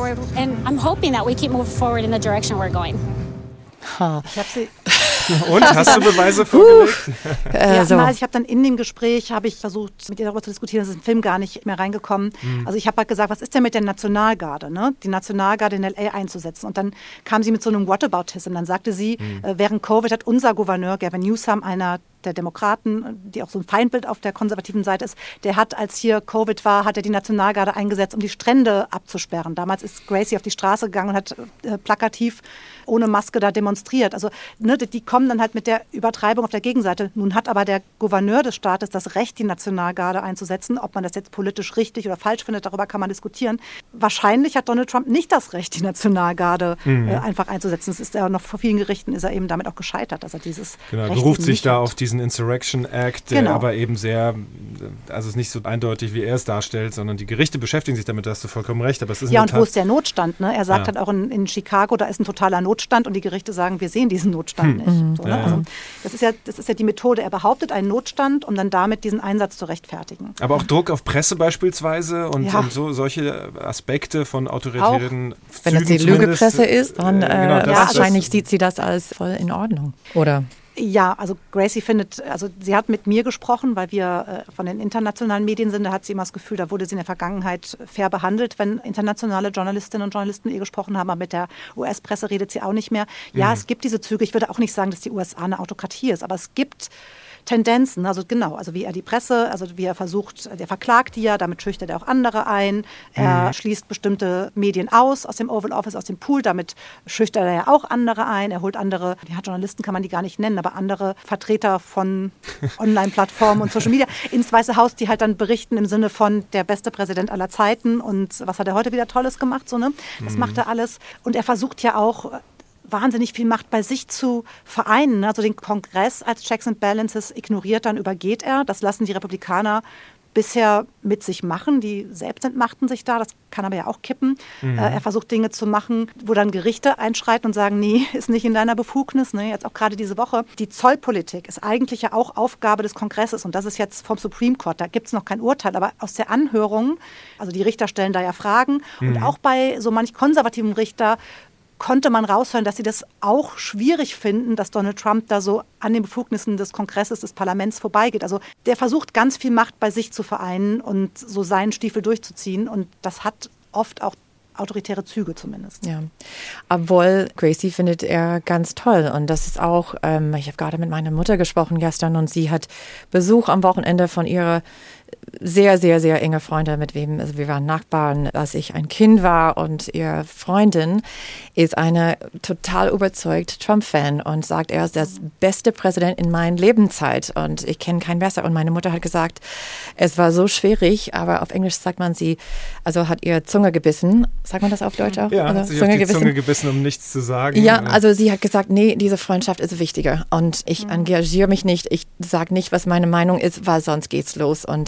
Ha. Ich habe sie... Und, hast du Beweise vorgelegt? Ja, so. also ich habe dann in dem Gespräch, habe ich versucht, mit ihr darüber zu diskutieren, das ist im Film gar nicht mehr reingekommen. Mhm. Also ich habe halt gesagt, was ist denn mit der Nationalgarde, ne? Die Nationalgarde in L A einzusetzen. Und dann kam sie mit so einem Whataboutism. Dann sagte sie, mhm. äh, während Covid hat unser Gouverneur, Gavin Newsom, einer der Demokraten, die auch so ein Feindbild auf der konservativen Seite ist, der hat, als hier Covid war, hat er die Nationalgarde eingesetzt, um die Strände abzusperren. Damals ist Gracie auf die Straße gegangen und hat äh, plakativ ohne Maske da demonstriert. Also ne, die kommen dann halt mit der Übertreibung auf der Gegenseite. Nun hat aber der Gouverneur des Staates das Recht, die Nationalgarde einzusetzen. Ob man das jetzt politisch richtig oder falsch findet, darüber kann man diskutieren. Wahrscheinlich hat Donald Trump nicht das Recht, die Nationalgarde mhm. äh, einfach einzusetzen. Das ist ja noch vor vielen Gerichten ist er eben damit auch gescheitert, dass er dieses genau, Recht beruft sich da hat. auf diesen Insurrection Act, der genau. aber eben sehr, also es ist nicht so eindeutig, wie er es darstellt, sondern die Gerichte beschäftigen sich damit, da hast du vollkommen recht. Aber es ist ja, und wo ist der Notstand? Ne? Er sagt ja. halt auch in, in Chicago, da ist ein totaler Notstand und die Gerichte sagen, wir sehen diesen Notstand hm. nicht. So, ne? ja, ja. Also, das ist ja, das ist ja die Methode, er behauptet einen Notstand, um dann damit diesen Einsatz zu rechtfertigen. Aber auch Druck auf Presse beispielsweise und, ja. und so solche Aspekte von autoritären auch, wenn es die Lügepresse ist, dann äh, genau, ja, wahrscheinlich also, sieht sie das als voll in Ordnung, oder? Ja, also Gracie findet, also sie hat mit mir gesprochen, weil wir äh, von den internationalen Medien sind, da hat sie immer das Gefühl, da wurde sie in der Vergangenheit fair behandelt, wenn internationale Journalistinnen und Journalisten ihr gesprochen haben, aber mit der U S-Presse redet sie auch nicht mehr. Ja, mhm. es gibt diese Züge, ich würde auch nicht sagen, dass die U S A eine Autokratie ist, aber es gibt Tendenzen, also genau, also wie er die Presse, also wie er versucht, der verklagt die ja, damit schüchtert er auch andere ein, er mhm. schließt bestimmte Medien aus, aus dem Oval Office, aus dem Pool, damit schüchtert er ja auch andere ein, er holt andere, ja, Journalisten kann man die gar nicht nennen, aber andere Vertreter von Online-Plattformen und Social Media ins Weiße Haus, die halt dann berichten im Sinne von der beste Präsident aller Zeiten und was hat er heute wieder Tolles gemacht, so, ne? Das mhm. macht er alles und er versucht ja auch wahnsinnig viel Macht bei sich zu vereinen. Also den Kongress als Checks and Balances ignoriert, dann übergeht er. Das lassen die Republikaner bisher mit sich machen. Die selbst entmachten sich da. Das kann aber ja auch kippen. Mhm. Äh, er versucht Dinge zu machen, wo dann Gerichte einschreiten und sagen, nee, ist nicht in deiner Befugnis. Ne? Jetzt auch gerade diese Woche. Die Zollpolitik ist eigentlich ja auch Aufgabe des Kongresses. Und das ist jetzt vom Supreme Court. Da gibt es noch kein Urteil. Aber aus der Anhörung, also die Richter stellen da ja Fragen. Mhm. Und auch bei so manch konservativen Richter konnte man raushören, dass sie das auch schwierig finden, dass Donald Trump da so an den Befugnissen des Kongresses, des Parlaments vorbeigeht. Also der versucht ganz viel Macht bei sich zu vereinen und so seinen Stiefel durchzuziehen. Und das hat oft auch autoritäre Züge zumindest. Ja, obwohl Gracie findet er ganz toll und das ist auch, ähm, ich habe gerade mit meiner Mutter gesprochen gestern und sie hat Besuch am Wochenende von ihrer sehr, sehr, sehr enge Freunde, mit wem, also wir waren Nachbarn, als ich ein Kind war und ihre Freundin ist eine total überzeugt Trump-Fan und sagt, er ist der beste Präsident in meiner Lebenszeit und ich kenne keinen besser. Und meine Mutter hat gesagt, es war so schwierig, aber auf Englisch sagt man sie, also hat ihr Zunge gebissen. Sagt man das auf Deutsch auch? Ja, Oder? hat sich Zunge auf die gebissen? Zunge gebissen, um nichts zu sagen. Ja, also sie hat gesagt, nee, diese Freundschaft ist wichtiger und ich engagiere mich nicht, ich sage nicht, was meine Meinung ist, weil sonst geht's los und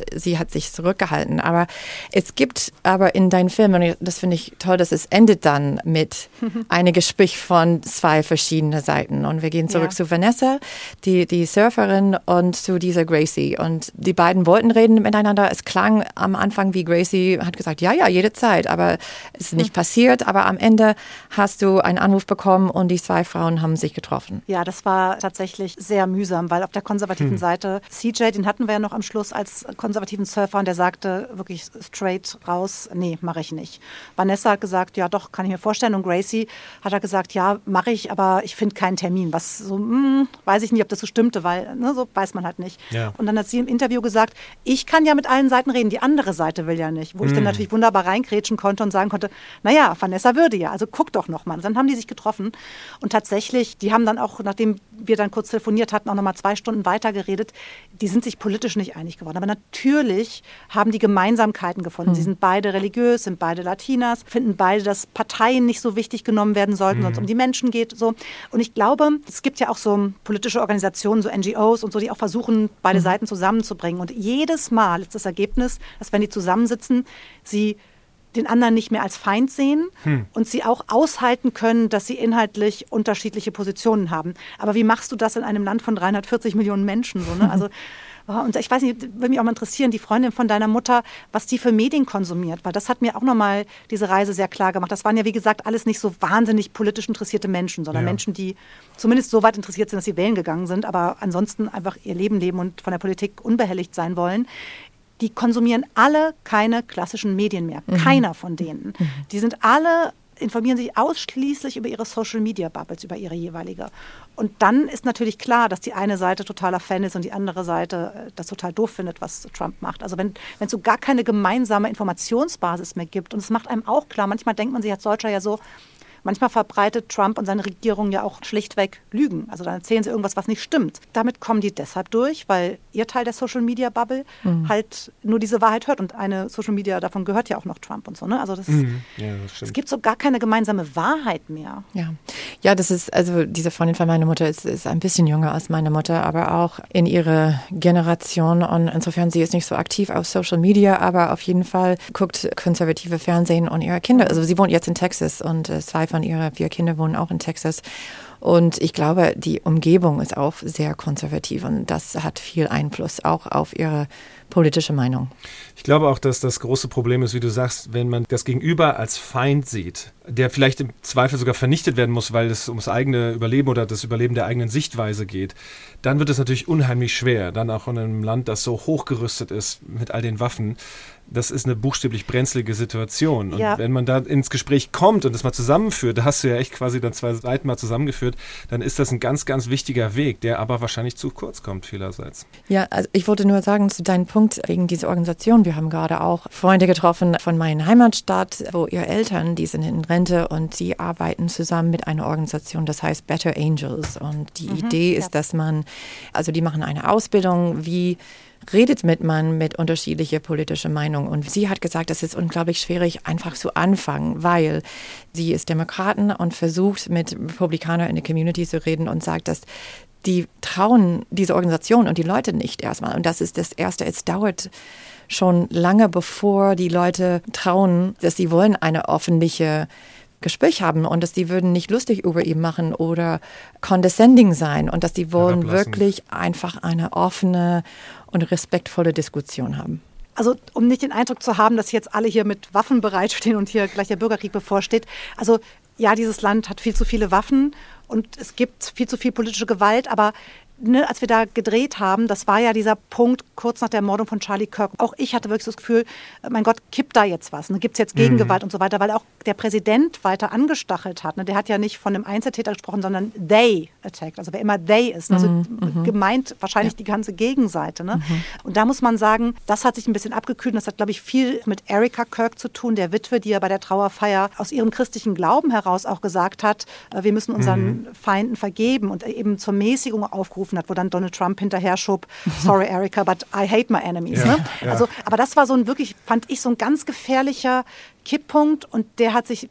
sie hat sich zurückgehalten. Aber es gibt aber in deinem Film, und das finde ich toll, dass es endet dann mit einem Gespräch von zwei verschiedenen Seiten. Und wir gehen zurück ja. zu Vanessa, die, die Surferin, und zu dieser Gracie. Und die beiden wollten reden miteinander. Es klang am Anfang wie Gracie hat gesagt, ja, ja, jede Zeit, aber es ist nicht hm. passiert. Aber am Ende hast du einen Anruf bekommen und die zwei Frauen haben sich getroffen. Ja, das war tatsächlich sehr mühsam, weil auf der konservativen hm. Seite C J, den hatten wir ja noch am Schluss als konservativen Surfer, und der sagte wirklich straight raus, nee, mache ich nicht. Vanessa hat gesagt, ja doch, kann ich mir vorstellen. Und Gracie hat er gesagt, ja, mache ich, aber ich finde keinen Termin. Was so, mh, weiß ich nicht, ob das so stimmte, weil ne, so weiß man halt nicht. Ja. Und dann hat sie im Interview gesagt, ich kann ja mit allen Seiten reden, die andere Seite will ja nicht. Wo hm. ich dann natürlich wunderbar reingrätschen konnte und sagen konnte, naja, Vanessa würde ja, also guck doch noch mal. Und dann haben die sich getroffen und tatsächlich, die haben dann auch, nachdem wir dann kurz telefoniert hatten, auch noch mal zwei Stunden weiter geredet. Die sind sich politisch nicht einig geworden. Aber natürlich haben die Gemeinsamkeiten gefunden. Hm. Sie sind beide religiös, sind beide Latinas, finden beide, dass Parteien nicht so wichtig genommen werden sollten, hm. sonst um die Menschen geht. So. Und ich glaube, es gibt ja auch so politische Organisationen, so N G Os und so, die auch versuchen, beide hm. Seiten zusammenzubringen. Und jedes Mal ist das Ergebnis, dass wenn die zusammensitzen, sie den anderen nicht mehr als Feind sehen hm. und sie auch aushalten können, dass sie inhaltlich unterschiedliche Positionen haben. Aber wie machst du das in einem Land von dreihundertvierzig Millionen Menschen? So, ne? Also, und ich weiß nicht, würde mich auch mal interessieren, die Freundin von deiner Mutter, was die für Medien konsumiert, weil das hat mir auch nochmal diese Reise sehr klar gemacht. Das waren ja, wie gesagt, alles nicht so wahnsinnig politisch interessierte Menschen, sondern ja. Menschen, die zumindest so weit interessiert sind, dass sie wählen gegangen sind, aber ansonsten einfach ihr Leben leben und von der Politik unbehelligt sein wollen. Die konsumieren alle keine klassischen Medien mehr. Mhm. Keiner von denen. Mhm. Die sind alle, informieren sich ausschließlich über ihre Social-Media-Bubbles, über ihre jeweilige. Und dann ist natürlich klar, dass die eine Seite totaler Fan ist und die andere Seite das total doof findet, was Trump macht. Also wenn es so gar keine gemeinsame Informationsbasis mehr gibt, und es macht einem auch klar, manchmal denkt man sich als Deutscher ja so, manchmal verbreitet Trump und seine Regierung ja auch schlichtweg Lügen. Also dann erzählen sie irgendwas, was nicht stimmt. Damit kommen die deshalb durch, weil ihr Teil der Social-Media-Bubble mhm. halt nur diese Wahrheit hört. Und eine Social-Media, davon gehört ja auch noch Trump und so. Ne? Also das, mhm. ja, das stimmt. Es gibt so gar keine gemeinsame Wahrheit mehr. Ja. ja, das ist, also diese Freundin von meiner Mutter ist, ist ein bisschen jünger als meine Mutter, aber auch in ihrer Generation. Und insofern, sie ist nicht so aktiv auf Social Media, aber auf jeden Fall guckt konservative Fernsehen und ihre Kinder. Also sie wohnt jetzt in Texas und äh, zwei von ihrer vier Kinder wohnen auch in Texas. Und ich glaube, die Umgebung ist auch sehr konservativ und das hat viel Einfluss auch auf ihre politische Meinung. Ich glaube auch, dass das große Problem ist, wie du sagst, wenn man das Gegenüber als Feind sieht, der vielleicht im Zweifel sogar vernichtet werden muss, weil es ums eigene Überleben oder das Überleben der eigenen Sichtweise geht, dann wird es natürlich unheimlich schwer, dann auch in einem Land, das so hochgerüstet ist mit all den Waffen. Das ist eine buchstäblich brenzlige Situation. Und ja. wenn man da ins Gespräch kommt und das mal zusammenführt, da hast du ja echt quasi dann zwei Seiten mal zusammengeführt, dann ist das ein ganz, ganz wichtiger Weg, der aber wahrscheinlich zu kurz kommt vielerseits. Ja, also ich wollte nur sagen zu deinem Punkt wegen dieser Organisation. Wir haben gerade auch Freunde getroffen von meiner Heimatstadt, wo ihre Eltern, die sind in Rente und die arbeiten zusammen mit einer Organisation, das heißt Better Angels. Und die mhm, Idee ist, ja. dass man, also die machen eine Ausbildung, wie redet mit man mit unterschiedlicher politischer Meinung. Und sie hat gesagt, es ist unglaublich schwierig, einfach zu anfangen, weil sie ist Demokratin und versucht, mit Republikanern in der Community zu reden und sagt, dass die trauen diese Organisation und die Leute nicht erstmal. Und das ist das Erste, es dauert schon lange, bevor die Leute trauen, dass sie wollen eine öffentliche Gespräch haben und dass die würden nicht lustig über ihn machen oder condescending sein und dass die wollen wirklich einfach eine offene und respektvolle Diskussion haben. Also um nicht den Eindruck zu haben, dass jetzt alle hier mit Waffen bereitstehen und hier gleich der Bürgerkrieg bevorsteht. Also ja, dieses Land hat viel zu viele Waffen und es gibt viel zu viel politische Gewalt, aber Ne, als wir da gedreht haben, das war ja dieser Punkt kurz nach der Ermordung von Charlie Kirk. Auch ich hatte wirklich das Gefühl, mein Gott, kippt da jetzt was? Ne? Gibt es jetzt Gegengewalt mhm. und so weiter? Weil auch der Präsident weiter angestachelt hat. Ne? Der hat ja nicht von einem Einzeltäter gesprochen, sondern they attacked. Also wer immer they ist. Ne? Also mhm. gemeint wahrscheinlich ja. die ganze Gegenseite. Ne? Mhm. Und da muss man sagen, das hat sich ein bisschen abgekühlt. Das hat, glaube ich, viel mit Erica Kirk zu tun, der Witwe, die ja bei der Trauerfeier aus ihrem christlichen Glauben heraus auch gesagt hat, wir müssen unseren mhm. Feinden vergeben und eben zur Mäßigung aufgerufen hat, wo dann Donald Trump hinterher schob, sorry Erica, but I hate my enemies. Ja, ne? ja. Also, aber das war so ein wirklich, fand ich, so ein ganz gefährlicher Kipppunkt und der hat sich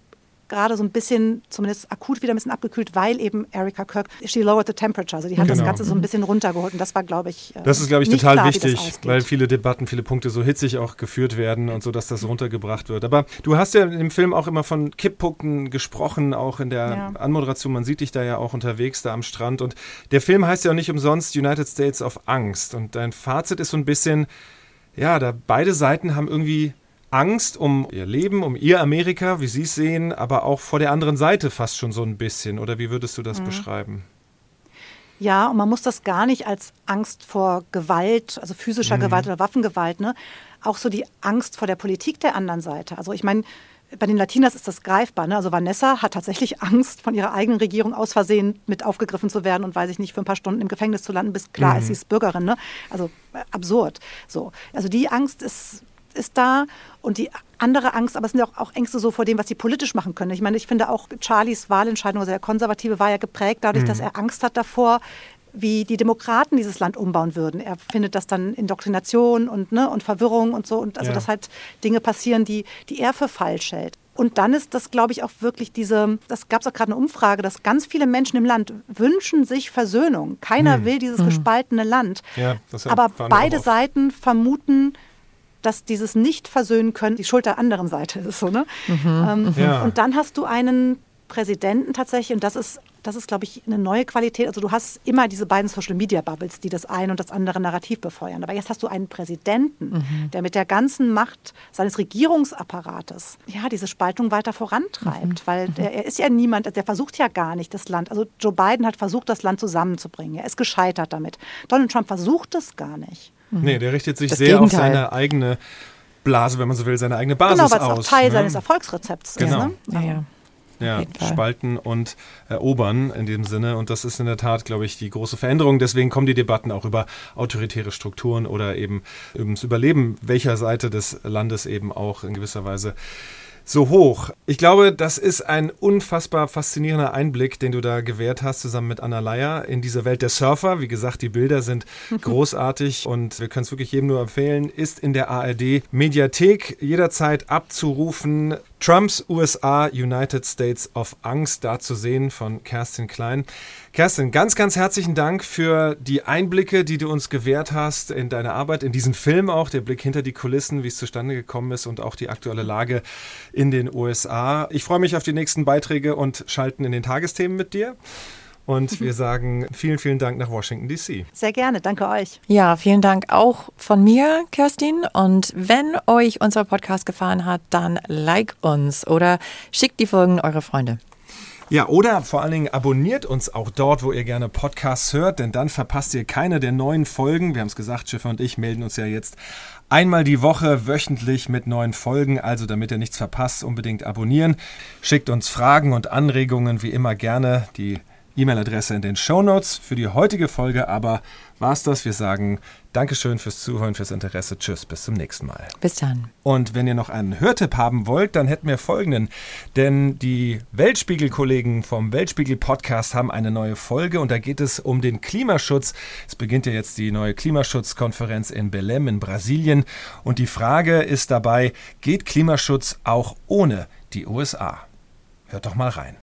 gerade so ein bisschen, zumindest akut wieder ein bisschen abgekühlt, weil eben Erica Kirk, she lowered the temperature, also die hat genau. das Ganze so ein bisschen runtergeholt und das war, glaube ich, Das ist, glaube ich, total klar, wichtig, weil viele Debatten, viele Punkte so hitzig auch geführt werden und so, dass das runtergebracht wird. Aber du hast ja im Film auch immer von Kipppunkten gesprochen, auch in der ja. Anmoderation, man sieht dich da ja auch unterwegs, da am Strand und der Film heißt ja auch nicht umsonst United States of Angst und dein Fazit ist so ein bisschen, ja, da beide Seiten haben irgendwie Angst um ihr Leben, um ihr Amerika, wie sie es sehen, aber auch vor der anderen Seite fast schon so ein bisschen. Oder wie würdest du das mhm. beschreiben? Ja, und man muss das gar nicht als Angst vor Gewalt, also physischer mhm. Gewalt oder Waffengewalt, ne? Auch so die Angst vor der Politik der anderen Seite. Also ich meine, bei den Latinas ist das greifbar. Ne? Also Vanessa hat tatsächlich Angst, von ihrer eigenen Regierung aus Versehen mit aufgegriffen zu werden und, weiß ich nicht, für ein paar Stunden im Gefängnis zu landen, bis klar mhm. ist, sie ist Bürgerin. Ne? Also äh, absurd. So. Also die Angst ist... ist da und die andere Angst, aber es sind ja auch, auch Ängste so vor dem, was sie politisch machen können. Ich meine, ich finde auch Charlies Wahlentscheidung, also der Konservative, war ja geprägt dadurch, mhm. dass er Angst hat davor, wie die Demokraten dieses Land umbauen würden. Er findet das dann Indoktrination und, ne, und Verwirrung und so und also, ja. dass halt Dinge passieren, die, die er für falsch hält. Und dann ist das, glaube ich, auch wirklich diese, das gab es auch gerade eine Umfrage, dass ganz viele Menschen im Land wünschen sich Versöhnung. Keiner mhm. will dieses mhm. gespaltene Land. Ja, das aber beide Seiten vermuten, dass dieses Nicht-Versöhnen-Können die Schuld der anderen Seite ist. So, ne? mhm. ähm, ja. Und dann hast du einen Präsidenten tatsächlich, und das ist, das ist, glaube ich, eine neue Qualität. Also du hast immer diese beiden Social-Media-Bubbles, die das eine und das andere Narrativ befeuern. Aber jetzt hast du einen Präsidenten, mhm. der mit der ganzen Macht seines Regierungsapparates ja, diese Spaltung weiter vorantreibt. Mhm. Weil der, er ist ja niemand, der versucht ja gar nicht, das Land. Also Joe Biden hat versucht, das Land zusammenzubringen. Er ist gescheitert damit. Donald Trump versucht es gar nicht. Nee, der richtet sich das sehr Gegenteil. auf seine eigene Blase, wenn man so will, seine eigene Basis aus. Genau, weil es auch Teil ne? seines Erfolgsrezepts genau. ist. Ne? Ja, ja. Ja, spalten und erobern in dem Sinne. Und das ist in der Tat, glaube ich, die große Veränderung. Deswegen kommen die Debatten auch über autoritäre Strukturen oder eben ums Überleben welcher Seite des Landes eben auch in gewisser Weise so hoch. Ich glaube, das ist ein unfassbar faszinierender Einblick, den du da gewährt hast, zusammen mit Anna Leier in diese Welt der Surfer. Wie gesagt, die Bilder sind großartig und wir können es wirklich jedem nur empfehlen, ist in der A R D-Mediathek jederzeit abzurufen. Trumps U S A, United States of Angst, da zu sehen von Kerstin Klein. Kerstin, ganz, ganz herzlichen Dank für die Einblicke, die du uns gewährt hast in deine Arbeit, in diesen Film auch, der Blick hinter die Kulissen, wie es zustande gekommen ist und auch die aktuelle Lage in den U S A. Ich freue mich auf die nächsten Beiträge und schalten in den Tagesthemen mit dir. Und wir sagen vielen, vielen Dank nach Washington, D C. Sehr gerne, danke euch. Ja, vielen Dank auch von mir, Kerstin. Und wenn euch unser Podcast gefallen hat, dann like uns oder schickt die Folgen eurer Freunde. Ja, oder vor allen Dingen abonniert uns auch dort, wo ihr gerne Podcasts hört, denn dann verpasst ihr keine der neuen Folgen. Wir haben es gesagt, Schiffer und ich melden uns ja jetzt einmal die Woche wöchentlich mit neuen Folgen. Also damit ihr nichts verpasst, unbedingt abonnieren. Schickt uns Fragen und Anregungen wie immer gerne. Die E-Mail-Adresse in den Shownotes. Für die heutige Folge aber war's das. Wir sagen Dankeschön fürs Zuhören, fürs Interesse. Tschüss, bis zum nächsten Mal. Bis dann. Und wenn ihr noch einen Hörtipp haben wollt, dann hätten wir folgenden. Denn die Weltspiegel-Kollegen vom Weltspiegel-Podcast haben eine neue Folge und da geht es um den Klimaschutz. Es beginnt ja jetzt die neue Klimaschutzkonferenz in Belém in Brasilien. Und die Frage ist dabei, geht Klimaschutz auch ohne die U S A? Hört doch mal rein.